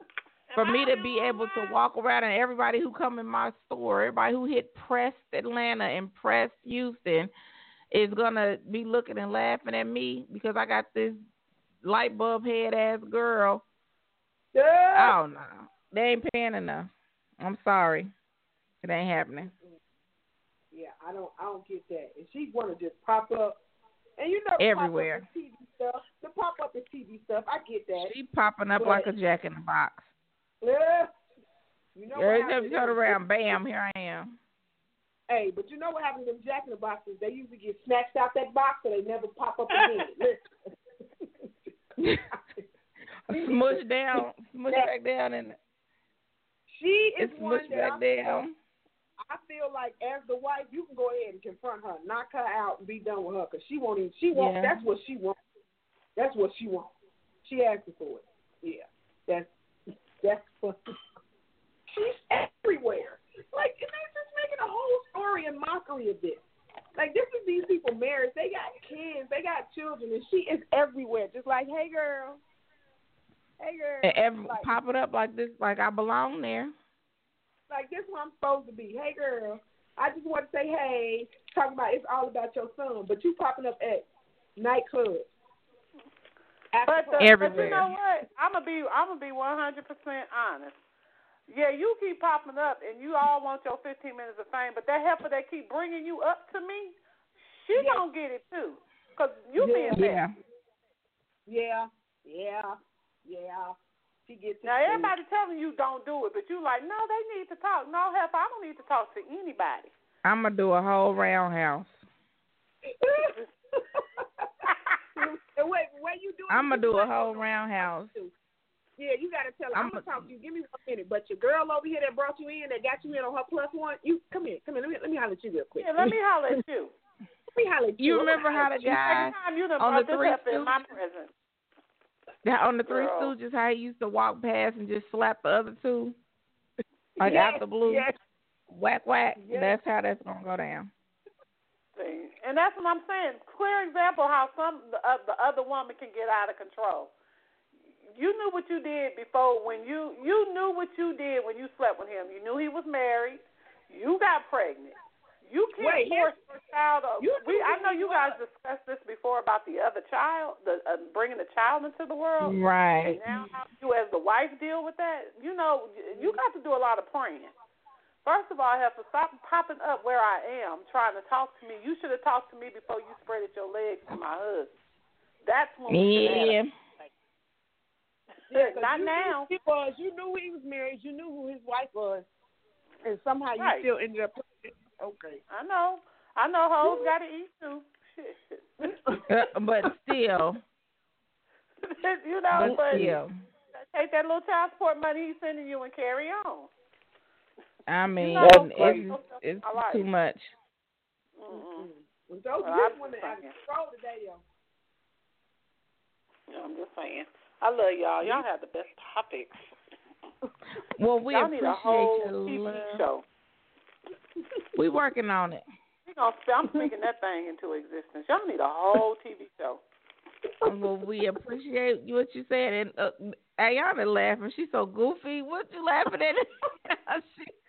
Speaker 3: for me to be able to walk around and everybody who come in my store, everybody who hit Pressed Atlanta and Pressed Houston is going to be looking and laughing at me because I got this light bulb head ass girl. Oh, no. They ain't paying enough. I'm sorry. It ain't happening.
Speaker 4: Yeah, I don't get that. And she want to just pop up. And you know,
Speaker 3: everywhere.
Speaker 4: Pop up TV stuff. The pop up is TV stuff. I get that.
Speaker 3: She popping up like a jack in the box.
Speaker 4: Yeah. You know
Speaker 3: every time you turn around, bam, here I am.
Speaker 4: Hey, but you know what happens to them jack in the boxes? They usually get snatched out that box, so they never pop up again.
Speaker 3: Smush back down, and
Speaker 4: she is one
Speaker 3: that
Speaker 4: back down. I feel like as the wife, you can go ahead and confront her, knock her out, and be done with her, because she won't even. She wants. Yeah. That's what she wants. That's what she wants. She asking for it. Yeah, that's what. She's everywhere. Like, and they're just making a whole story and mockery of this. Like, this is these people married. They got kids. They got children, and she is everywhere. Just like, hey girl.
Speaker 3: And popping up like this, like I belong there.
Speaker 4: Like, this is where I'm supposed to be. Hey, girl, I just want to say hey, talking about it's all about your son, but you popping up at nightclubs.
Speaker 5: But you know what? I'm gonna be 100% honest. Yeah, you keep popping up, and you all want your 15 minutes of fame, but that heifer that keep bringing you up to me, she gonna get it too, cause you being there.
Speaker 4: Yeah. She gets it.
Speaker 5: Now everybody telling you don't do it, but you like, no, they need to talk. No, heifer, I don't need to talk to anybody.
Speaker 3: I'm gonna do a whole roundhouse.
Speaker 4: And wait, you doing?
Speaker 3: I'm gonna do a whole roundhouse.
Speaker 4: Yeah, you gotta tell her. I'm gonna talk to you. Give me 1 minute. But your girl over here that brought you in, that got you in on her +1, you come here. Let me holler at you real quick.
Speaker 5: Yeah, let me holler at you.
Speaker 4: Let me holler at you.
Speaker 3: You remember how the guy on the Three Stooges?
Speaker 5: In my presence.
Speaker 3: On the Three Stooges, how he used to walk past and just slap the other two, like out the blue, whack. Yes. That's how that's gonna go down.
Speaker 5: And that's what I'm saying. Clear example how the other woman can get out of control. You knew what you did before when you knew what you did when you slept with him. You knew he was married. You got pregnant. You can't force your child. I know you guys discussed this before about the other child, bringing the child into the world.
Speaker 3: Right.
Speaker 5: And now how you as the wife deal with that? You know, you got to do a lot of praying. First of all, I have to stop popping up where I am, trying to talk to me. You should have talked to me before you spreaded your legs to my husband. That's when we should have. Not now.
Speaker 4: You knew he was married. You knew who his wife was. And somehow you still ended up. Okay.
Speaker 5: I know. Hoes got to eat too. Shit.
Speaker 3: But still.
Speaker 5: You know, but
Speaker 3: still.
Speaker 5: Take that little child support money he's sending you and carry on.
Speaker 3: I mean, it's too much.
Speaker 4: So you want to control today, yo.
Speaker 5: I'm just saying. I love y'all. Y'all have the best topics.
Speaker 3: Well, we
Speaker 5: y'all
Speaker 3: appreciate
Speaker 5: need a whole
Speaker 3: your
Speaker 5: TV show.
Speaker 3: We working on it.
Speaker 5: I'm speaking that thing into existence. Y'all need a whole TV show.
Speaker 3: Well, we appreciate what you said. And Ayana laughing. She's so goofy. What you laughing at?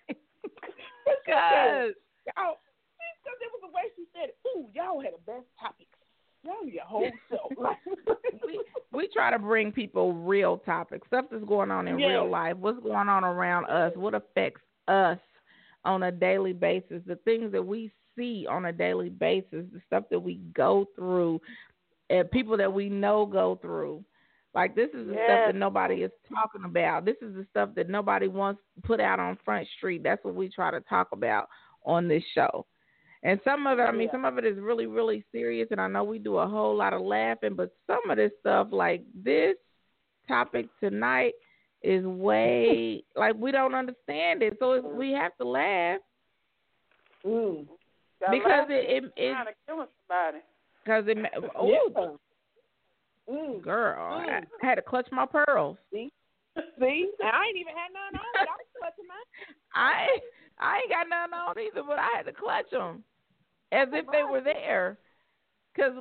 Speaker 4: Because it was the way she said it. Ooh, y'all had the best topics. Y'all need a whole show.
Speaker 3: we try to bring people real topics, stuff that's going on in real life, what's going on around us, what affects us on a daily basis, the things that we see on a daily basis, the stuff that we go through, and people that we know go through. Like, this is the stuff that nobody is talking about. This is the stuff that nobody wants put out on Front Street. That's what we try to talk about on this show. And some of it, some of it is really, really serious, and I know we do a whole lot of laughing, but some of this stuff, like this topic tonight, is way, like, we don't understand it, so we have to laugh. Because it's
Speaker 5: trying to kill somebody.
Speaker 3: Because girl, I had to clutch my pearls.
Speaker 4: See, I ain't even had none on, but I was clutching mine.
Speaker 3: I ain't got none on either, but I had to clutch them as if they were there. Because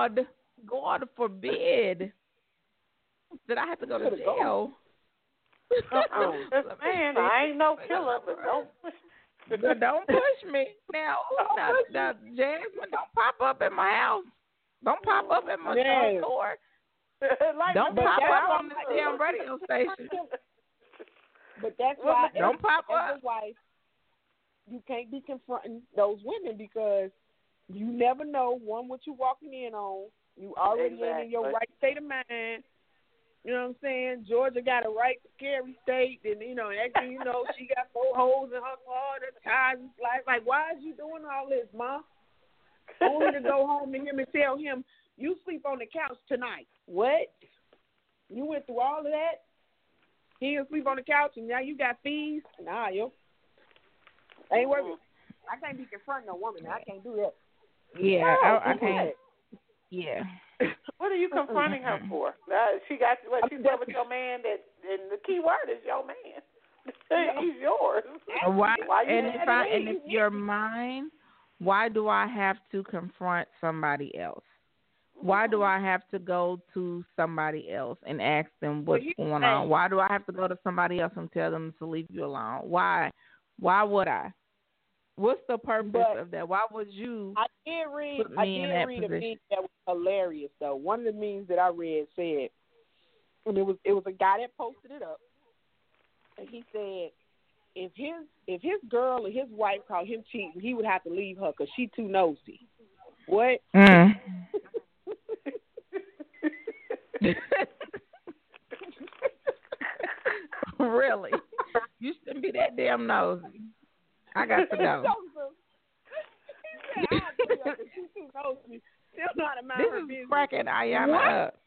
Speaker 3: God forbid that I have to go to jail.
Speaker 5: Man, I ain't no killer, but don't push me.
Speaker 3: But don't push me. Now, Jasmine, don't pop up at my house. Don't pop up at my store. Don't pop up on this damn radio station.
Speaker 4: But that's why,
Speaker 3: don't pop up.
Speaker 4: As a wife, you can't be confronting those women because you never know, one, what you walking in on. You already ain't in your right state of mind. You know what I'm saying? Georgia got a right to carry state, and next thing you know, she got 4 holes in her car, her tires and slides. Like, why is you doing all this, Ma? Only to go home to him and tell him, you sleep on the couch tonight. What? You went through all of that? He didn't sleep on the couch, and now you got fees? Nah, yo. Ain't worth it. I can't be confronting a woman. I can't do that.
Speaker 3: Yeah, I can't. Yeah.
Speaker 5: What are you confronting her for? She got what she said with your man. And the key word is your man. He's yours.
Speaker 3: Why? And if you're mine, why do I have to confront somebody else? Why do I have to go to somebody else and ask them what's going on? Why do I have to go to somebody else and tell them to leave you alone? Why would I? What's the purpose of that? Why would you put me in that position?
Speaker 4: A meme that was hilarious, though. One of the memes that I read said, and it was a guy that posted it up, and he said, if his girl or his wife called him cheating, he would have to leave her because she too nosy. What?
Speaker 3: Really? You shouldn't be that damn nosy. I got to go. This is cracking Ayana up.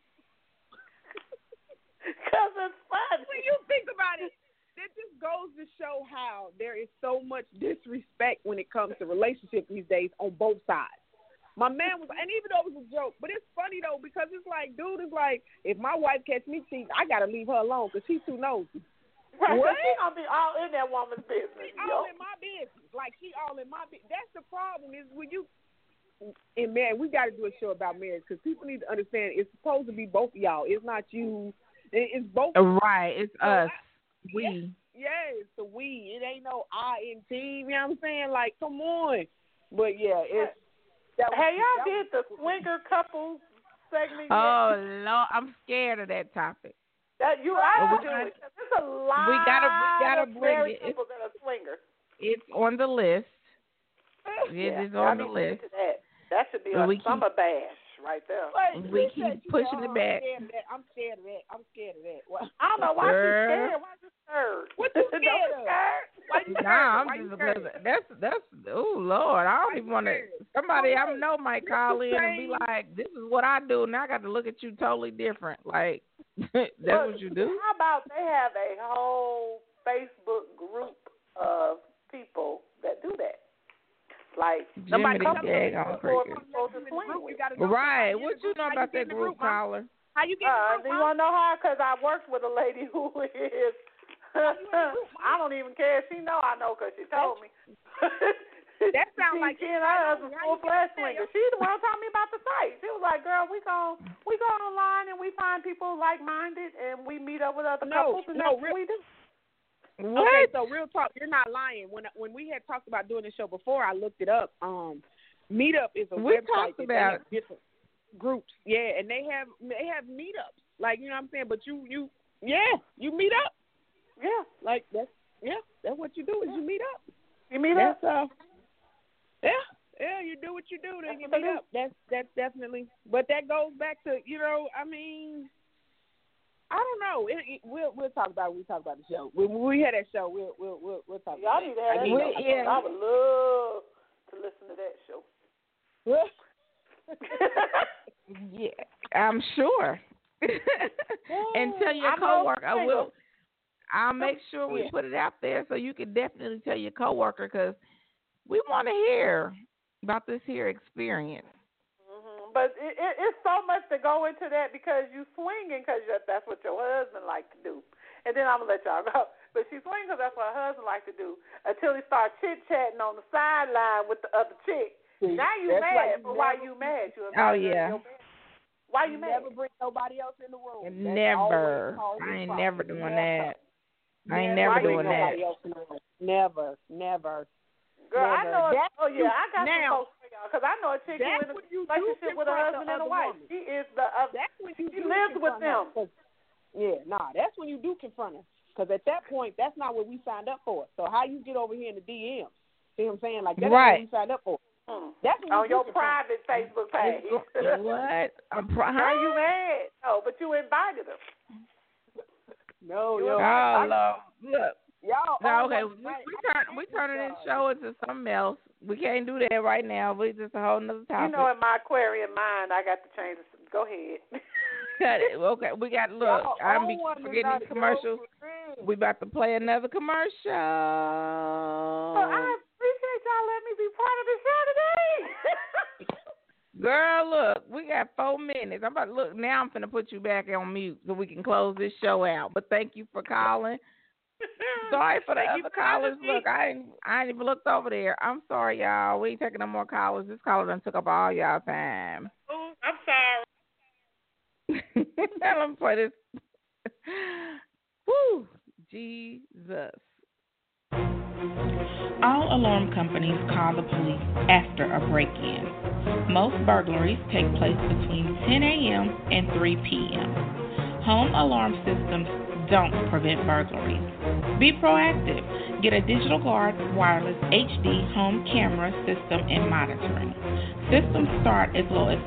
Speaker 5: Because it's fun.
Speaker 4: When you think about it, that just goes to show how there is so much disrespect when it comes to relationships these days on both sides. My man was, and even though it was a joke, but it's funny though because it's like, dude, it's like if my wife catch me cheating, I gotta leave her alone because she's too nosy.
Speaker 5: Right, what? She gonna be all in that woman's business.
Speaker 4: She all in my business. Like she all in my business. That's the problem is when you. And man, we got to do a show about marriage because people need to understand it's supposed to be both of y'all. It's not you. It's both.
Speaker 3: Right. It's us. We.
Speaker 4: Yeah, it's the we. It ain't no I in team. You know what I'm saying? Like, come on. But yeah, it's.
Speaker 5: Hey, y'all did the swinger couple segment?
Speaker 3: Oh Lord, I'm scared of that topic.
Speaker 5: That you are doing. There's a lot.
Speaker 3: We gotta bring it.
Speaker 5: People that are swingers.
Speaker 3: It's on the list. It is on the list.
Speaker 5: That should be a summer bash right there.
Speaker 3: We keep pushing it back.
Speaker 4: I'm scared of that.
Speaker 5: I don't know why you're scared. Why you scared?
Speaker 4: What you scared of?
Speaker 3: Nah, I'm just that's oh Lord, I don't even want to. Somebody I know might call in and be like, "This is what I do," and I got to look at you totally different. Like that's what you do.
Speaker 5: How about they have a whole Facebook group of people that do that? Like
Speaker 3: somebody come on right. What you know about that group, caller?
Speaker 4: How you get in the group?
Speaker 5: Do you want to know how? Because I worked with a lady who is. I don't even care. She know I know because she told me.
Speaker 4: That sounds like
Speaker 5: she and her husband full-fledged swinger. She's the one who told me about the site. She was like, "Girl, we go online and we find people like-minded and we meet up with other couples and that's what we do."
Speaker 3: What?
Speaker 4: Okay, so real talk, you're not lying. When we had talked about doing the show before, I looked it up. Meetup is a website that has different groups. Yeah, and they have meetups. Like, you know what I'm saying? But you meet up. Yeah, like that's what you do is you meet up.
Speaker 5: You meet up.
Speaker 4: Yeah, you do what you do, then you meet up. That's definitely. But that goes back to I don't know. We'll talk about it when we talk about the show. When we had that show, we'll talk about it.
Speaker 5: Y'all need to have that show. I would love to listen to that show.
Speaker 3: Yeah, I'm sure. And tell your coworker. I'll make sure we put it out there so you can definitely tell your coworker because we want to hear about this here experience.
Speaker 5: But it's so much to go into that because you swinging because that's what your husband like to do. And then I'm going to let y'all go. But she's swinging because that's what her husband like to do until he starts chit-chatting on the sideline with the other chick. Now you mad. But why you mad?
Speaker 3: Why
Speaker 5: you mad?
Speaker 4: Never bring nobody else in the room.
Speaker 3: Never. I ain't never doing that. I ain't never doing that.
Speaker 4: Never.
Speaker 5: Girl,
Speaker 4: never.
Speaker 5: I know. I got some
Speaker 4: now,
Speaker 5: folks for y'all because I know a chick who is in a relationship with a husband and a wife.
Speaker 4: Woman.
Speaker 5: She is the.
Speaker 4: That's when you
Speaker 5: she lives with them.
Speaker 4: That's when you do confront her. Because at that point, that's not what we signed up for. So how you get over here in the DMs? See what I'm saying? Like that's what we signed up for. That's
Speaker 5: on your private Facebook page.
Speaker 3: What?
Speaker 5: Are you mad? No, but you invited them.
Speaker 4: No.
Speaker 3: Oh, look.
Speaker 4: Y'all.
Speaker 3: No, okay. We turning this show into something else. We can't do that right now. We just a whole nother topic.
Speaker 5: You know, in my Aquarian mind, I got to change it. Go ahead.
Speaker 3: Cut it. Okay, we got look. I'm forgetting these commercials. We about to play another commercial.
Speaker 5: Well, I appreciate y'all letting me be part of the show today.
Speaker 3: Girl, look, we got 4 minutes. I'm about to look now. I'm finna put you back on mute so we can close this show out. But thank you for calling. Sorry for the other callers. Look, I ain't even looked over there. I'm sorry, y'all. We ain't taking no more callers. This caller done took up all y'all time.
Speaker 5: Oh, I'm sorry.
Speaker 3: Let me play this. Woo, Jesus.
Speaker 7: All alarm companies call the police after a break-in. Most burglaries take place between 10 a.m. and 3 p.m. Home alarm systems don't prevent burglaries. Be proactive. Get a Digital Guard wireless HD home camera system and monitoring. Systems start as low as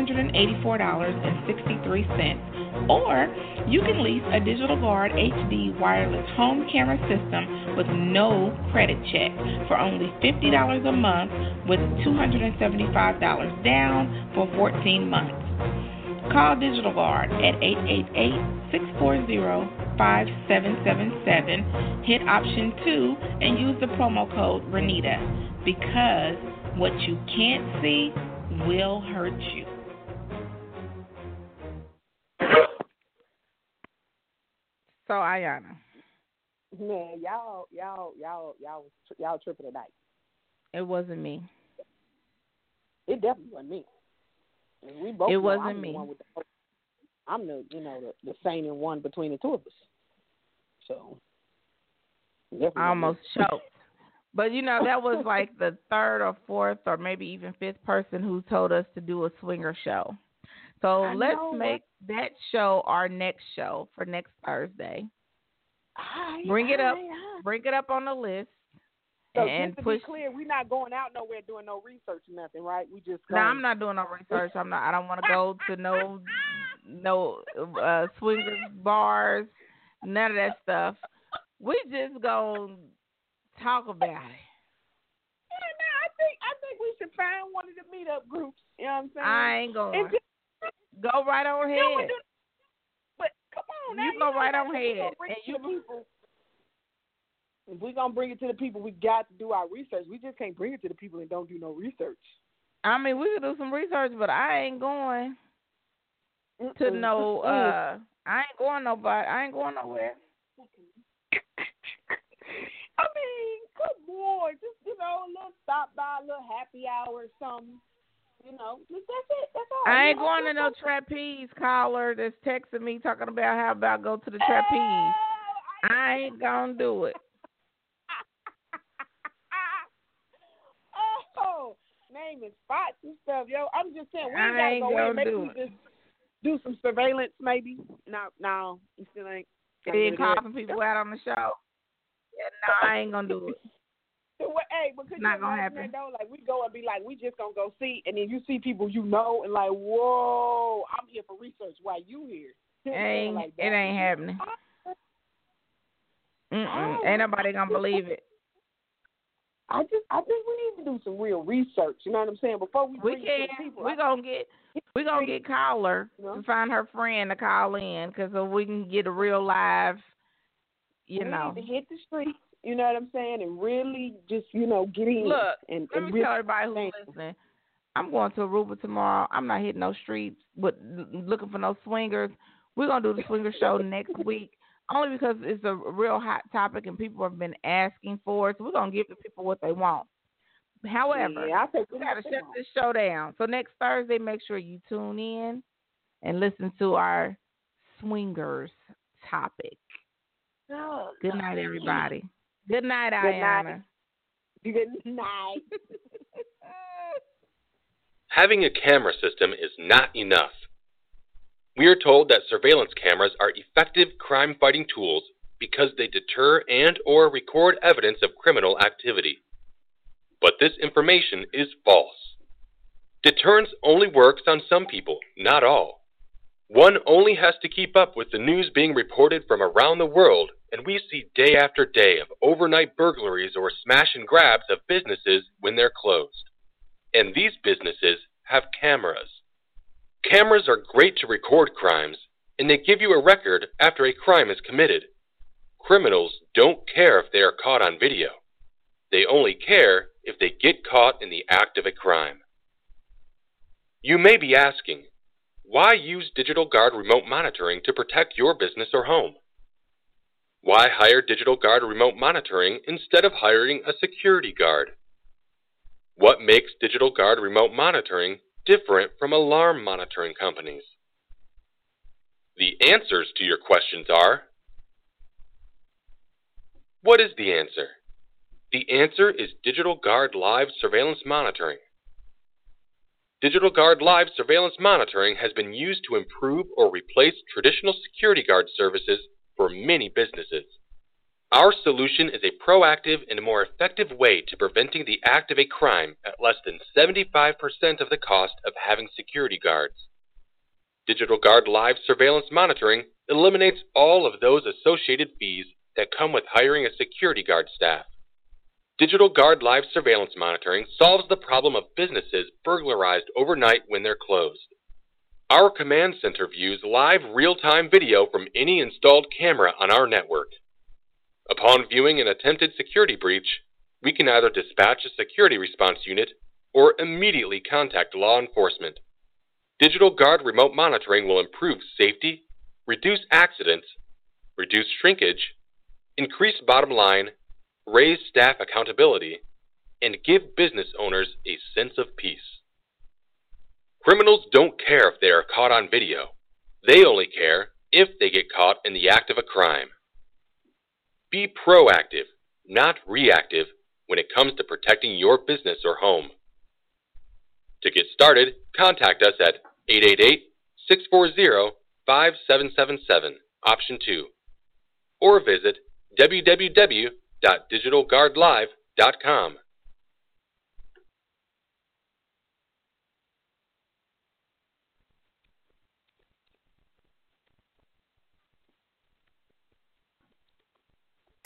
Speaker 7: $684.63, or you can lease a Digital Guard HD wireless home camera system with no credit check for only $50 a month with $275 down for 14 months. Call Digital Guard at 888-640-5777, hit option 2, and use the promo code Renita, because what you can't see will hurt you.
Speaker 3: So, Ayana.
Speaker 4: Man, y'all tripping tonight.
Speaker 3: It wasn't me.
Speaker 4: It definitely wasn't me. And we both.
Speaker 3: It wasn't me.
Speaker 4: I'm the sane and one between the two of us. So.
Speaker 3: I almost choked. But, that was like the third or fourth or maybe even fifth person who told us to do a swinger show. So let's make that show our next show for next Thursday. Bring it up on the list.
Speaker 4: So
Speaker 3: and
Speaker 4: just to
Speaker 3: push.
Speaker 4: be clear, we're not going out nowhere doing no research or nothing, right? We just.
Speaker 3: No, I'm not doing no research. I don't want to go to no swingers bars, none of that stuff. We just gonna talk about it.
Speaker 4: I think we should find one of the meetup groups. You know what I'm saying?
Speaker 3: I ain't going. Go right on ahead.
Speaker 4: But come on, now,
Speaker 3: you go right on ahead.
Speaker 4: If we're going to bring it to the people, we got to do our research. We just can't bring it to the people and don't do no research.
Speaker 3: I mean, we could do some research, but I ain't going to no, I ain't going nowhere. I
Speaker 4: mean, good boy. Just, a little stop by, a little happy hour or something. That's it. That's all.
Speaker 3: I ain't going to no trapeze caller that's texting me talking about how about go to the trapeze. I ain't going to do it.
Speaker 4: Naming spots and stuff, yo. I'm just saying we ain't gotta go in. Maybe we just do some surveillance, maybe. No, you still ain't.
Speaker 3: Then call some people out on the show. Yeah, no, I ain't gonna do it.
Speaker 4: Hey, because
Speaker 3: not gonna happen.
Speaker 4: Though, like we go and be like, we just gonna go see, and then you see people and like, whoa, I'm here for research while you here.
Speaker 3: It ain't happening. Ain't nobody gonna believe it.
Speaker 4: I think we need to do some real research. You know what I'm saying? Before we bring it to the people.
Speaker 3: We're gonna get caller to find her friend to call in, because so we can get a real live. We need to
Speaker 4: hit the streets. You know what I'm saying? And really just get in.
Speaker 3: Look,
Speaker 4: and
Speaker 3: let me tell everybody who's listening. I'm going to Aruba tomorrow. I'm not hitting no streets, but looking for no swingers. We're gonna do the swinger show next week. Only because it's a real hot topic and people have been asking for it. So we're going to give the people what they want. However, we got to shut this show down. So next Thursday, make sure you tune in and listen to our swingers topic.
Speaker 4: Oh,
Speaker 3: Good night, everybody. Good night, Ayana.
Speaker 4: Good night.
Speaker 8: Having a camera system is not enough. We are told that surveillance cameras are effective crime-fighting tools because they deter and/or record evidence of criminal activity. But this information is false. Deterrence only works on some people, not all. One only has to keep up with the news being reported from around the world, and we see day after day of overnight burglaries or smash and grabs of businesses when they're closed. And these businesses have cameras. Cameras are great to record crimes, and they give you a record after a crime is committed. Criminals don't care if they are caught on video. They only care if they get caught in the act of a crime. You may be asking, why use Digital Guard remote monitoring to protect your business or home? Why hire Digital Guard remote monitoring instead of hiring a security guard? What makes Digital Guard remote monitoring different from alarm monitoring companies? The answers to your questions are: what is the answer? The answer is Digital Guard Live Surveillance Monitoring. Digital Guard Live Surveillance Monitoring has been used to improve or replace traditional security guard services for many businesses. Our solution is a proactive and more effective way to preventing the act of a crime at less than 75% of the cost of having security guards. Digital Guard Live Surveillance Monitoring eliminates all of those associated fees that come with hiring a security guard staff. Digital Guard Live Surveillance Monitoring solves the problem of businesses burglarized overnight when they're closed. Our command center views live real-time video from any installed camera on our network. Upon viewing an attempted security breach, we can either dispatch a security response unit or immediately contact law enforcement. Digital Guard remote monitoring will improve safety, reduce accidents, reduce shrinkage, increase bottom line, raise staff accountability, and give business owners a sense of peace. Criminals don't care if they are caught on video. They only care if they get caught in the act of a crime. Be proactive, not reactive, when it comes to protecting your business or home. To get started, contact us at 888-640-5777, option 2, or visit www.digitalguardlive.com.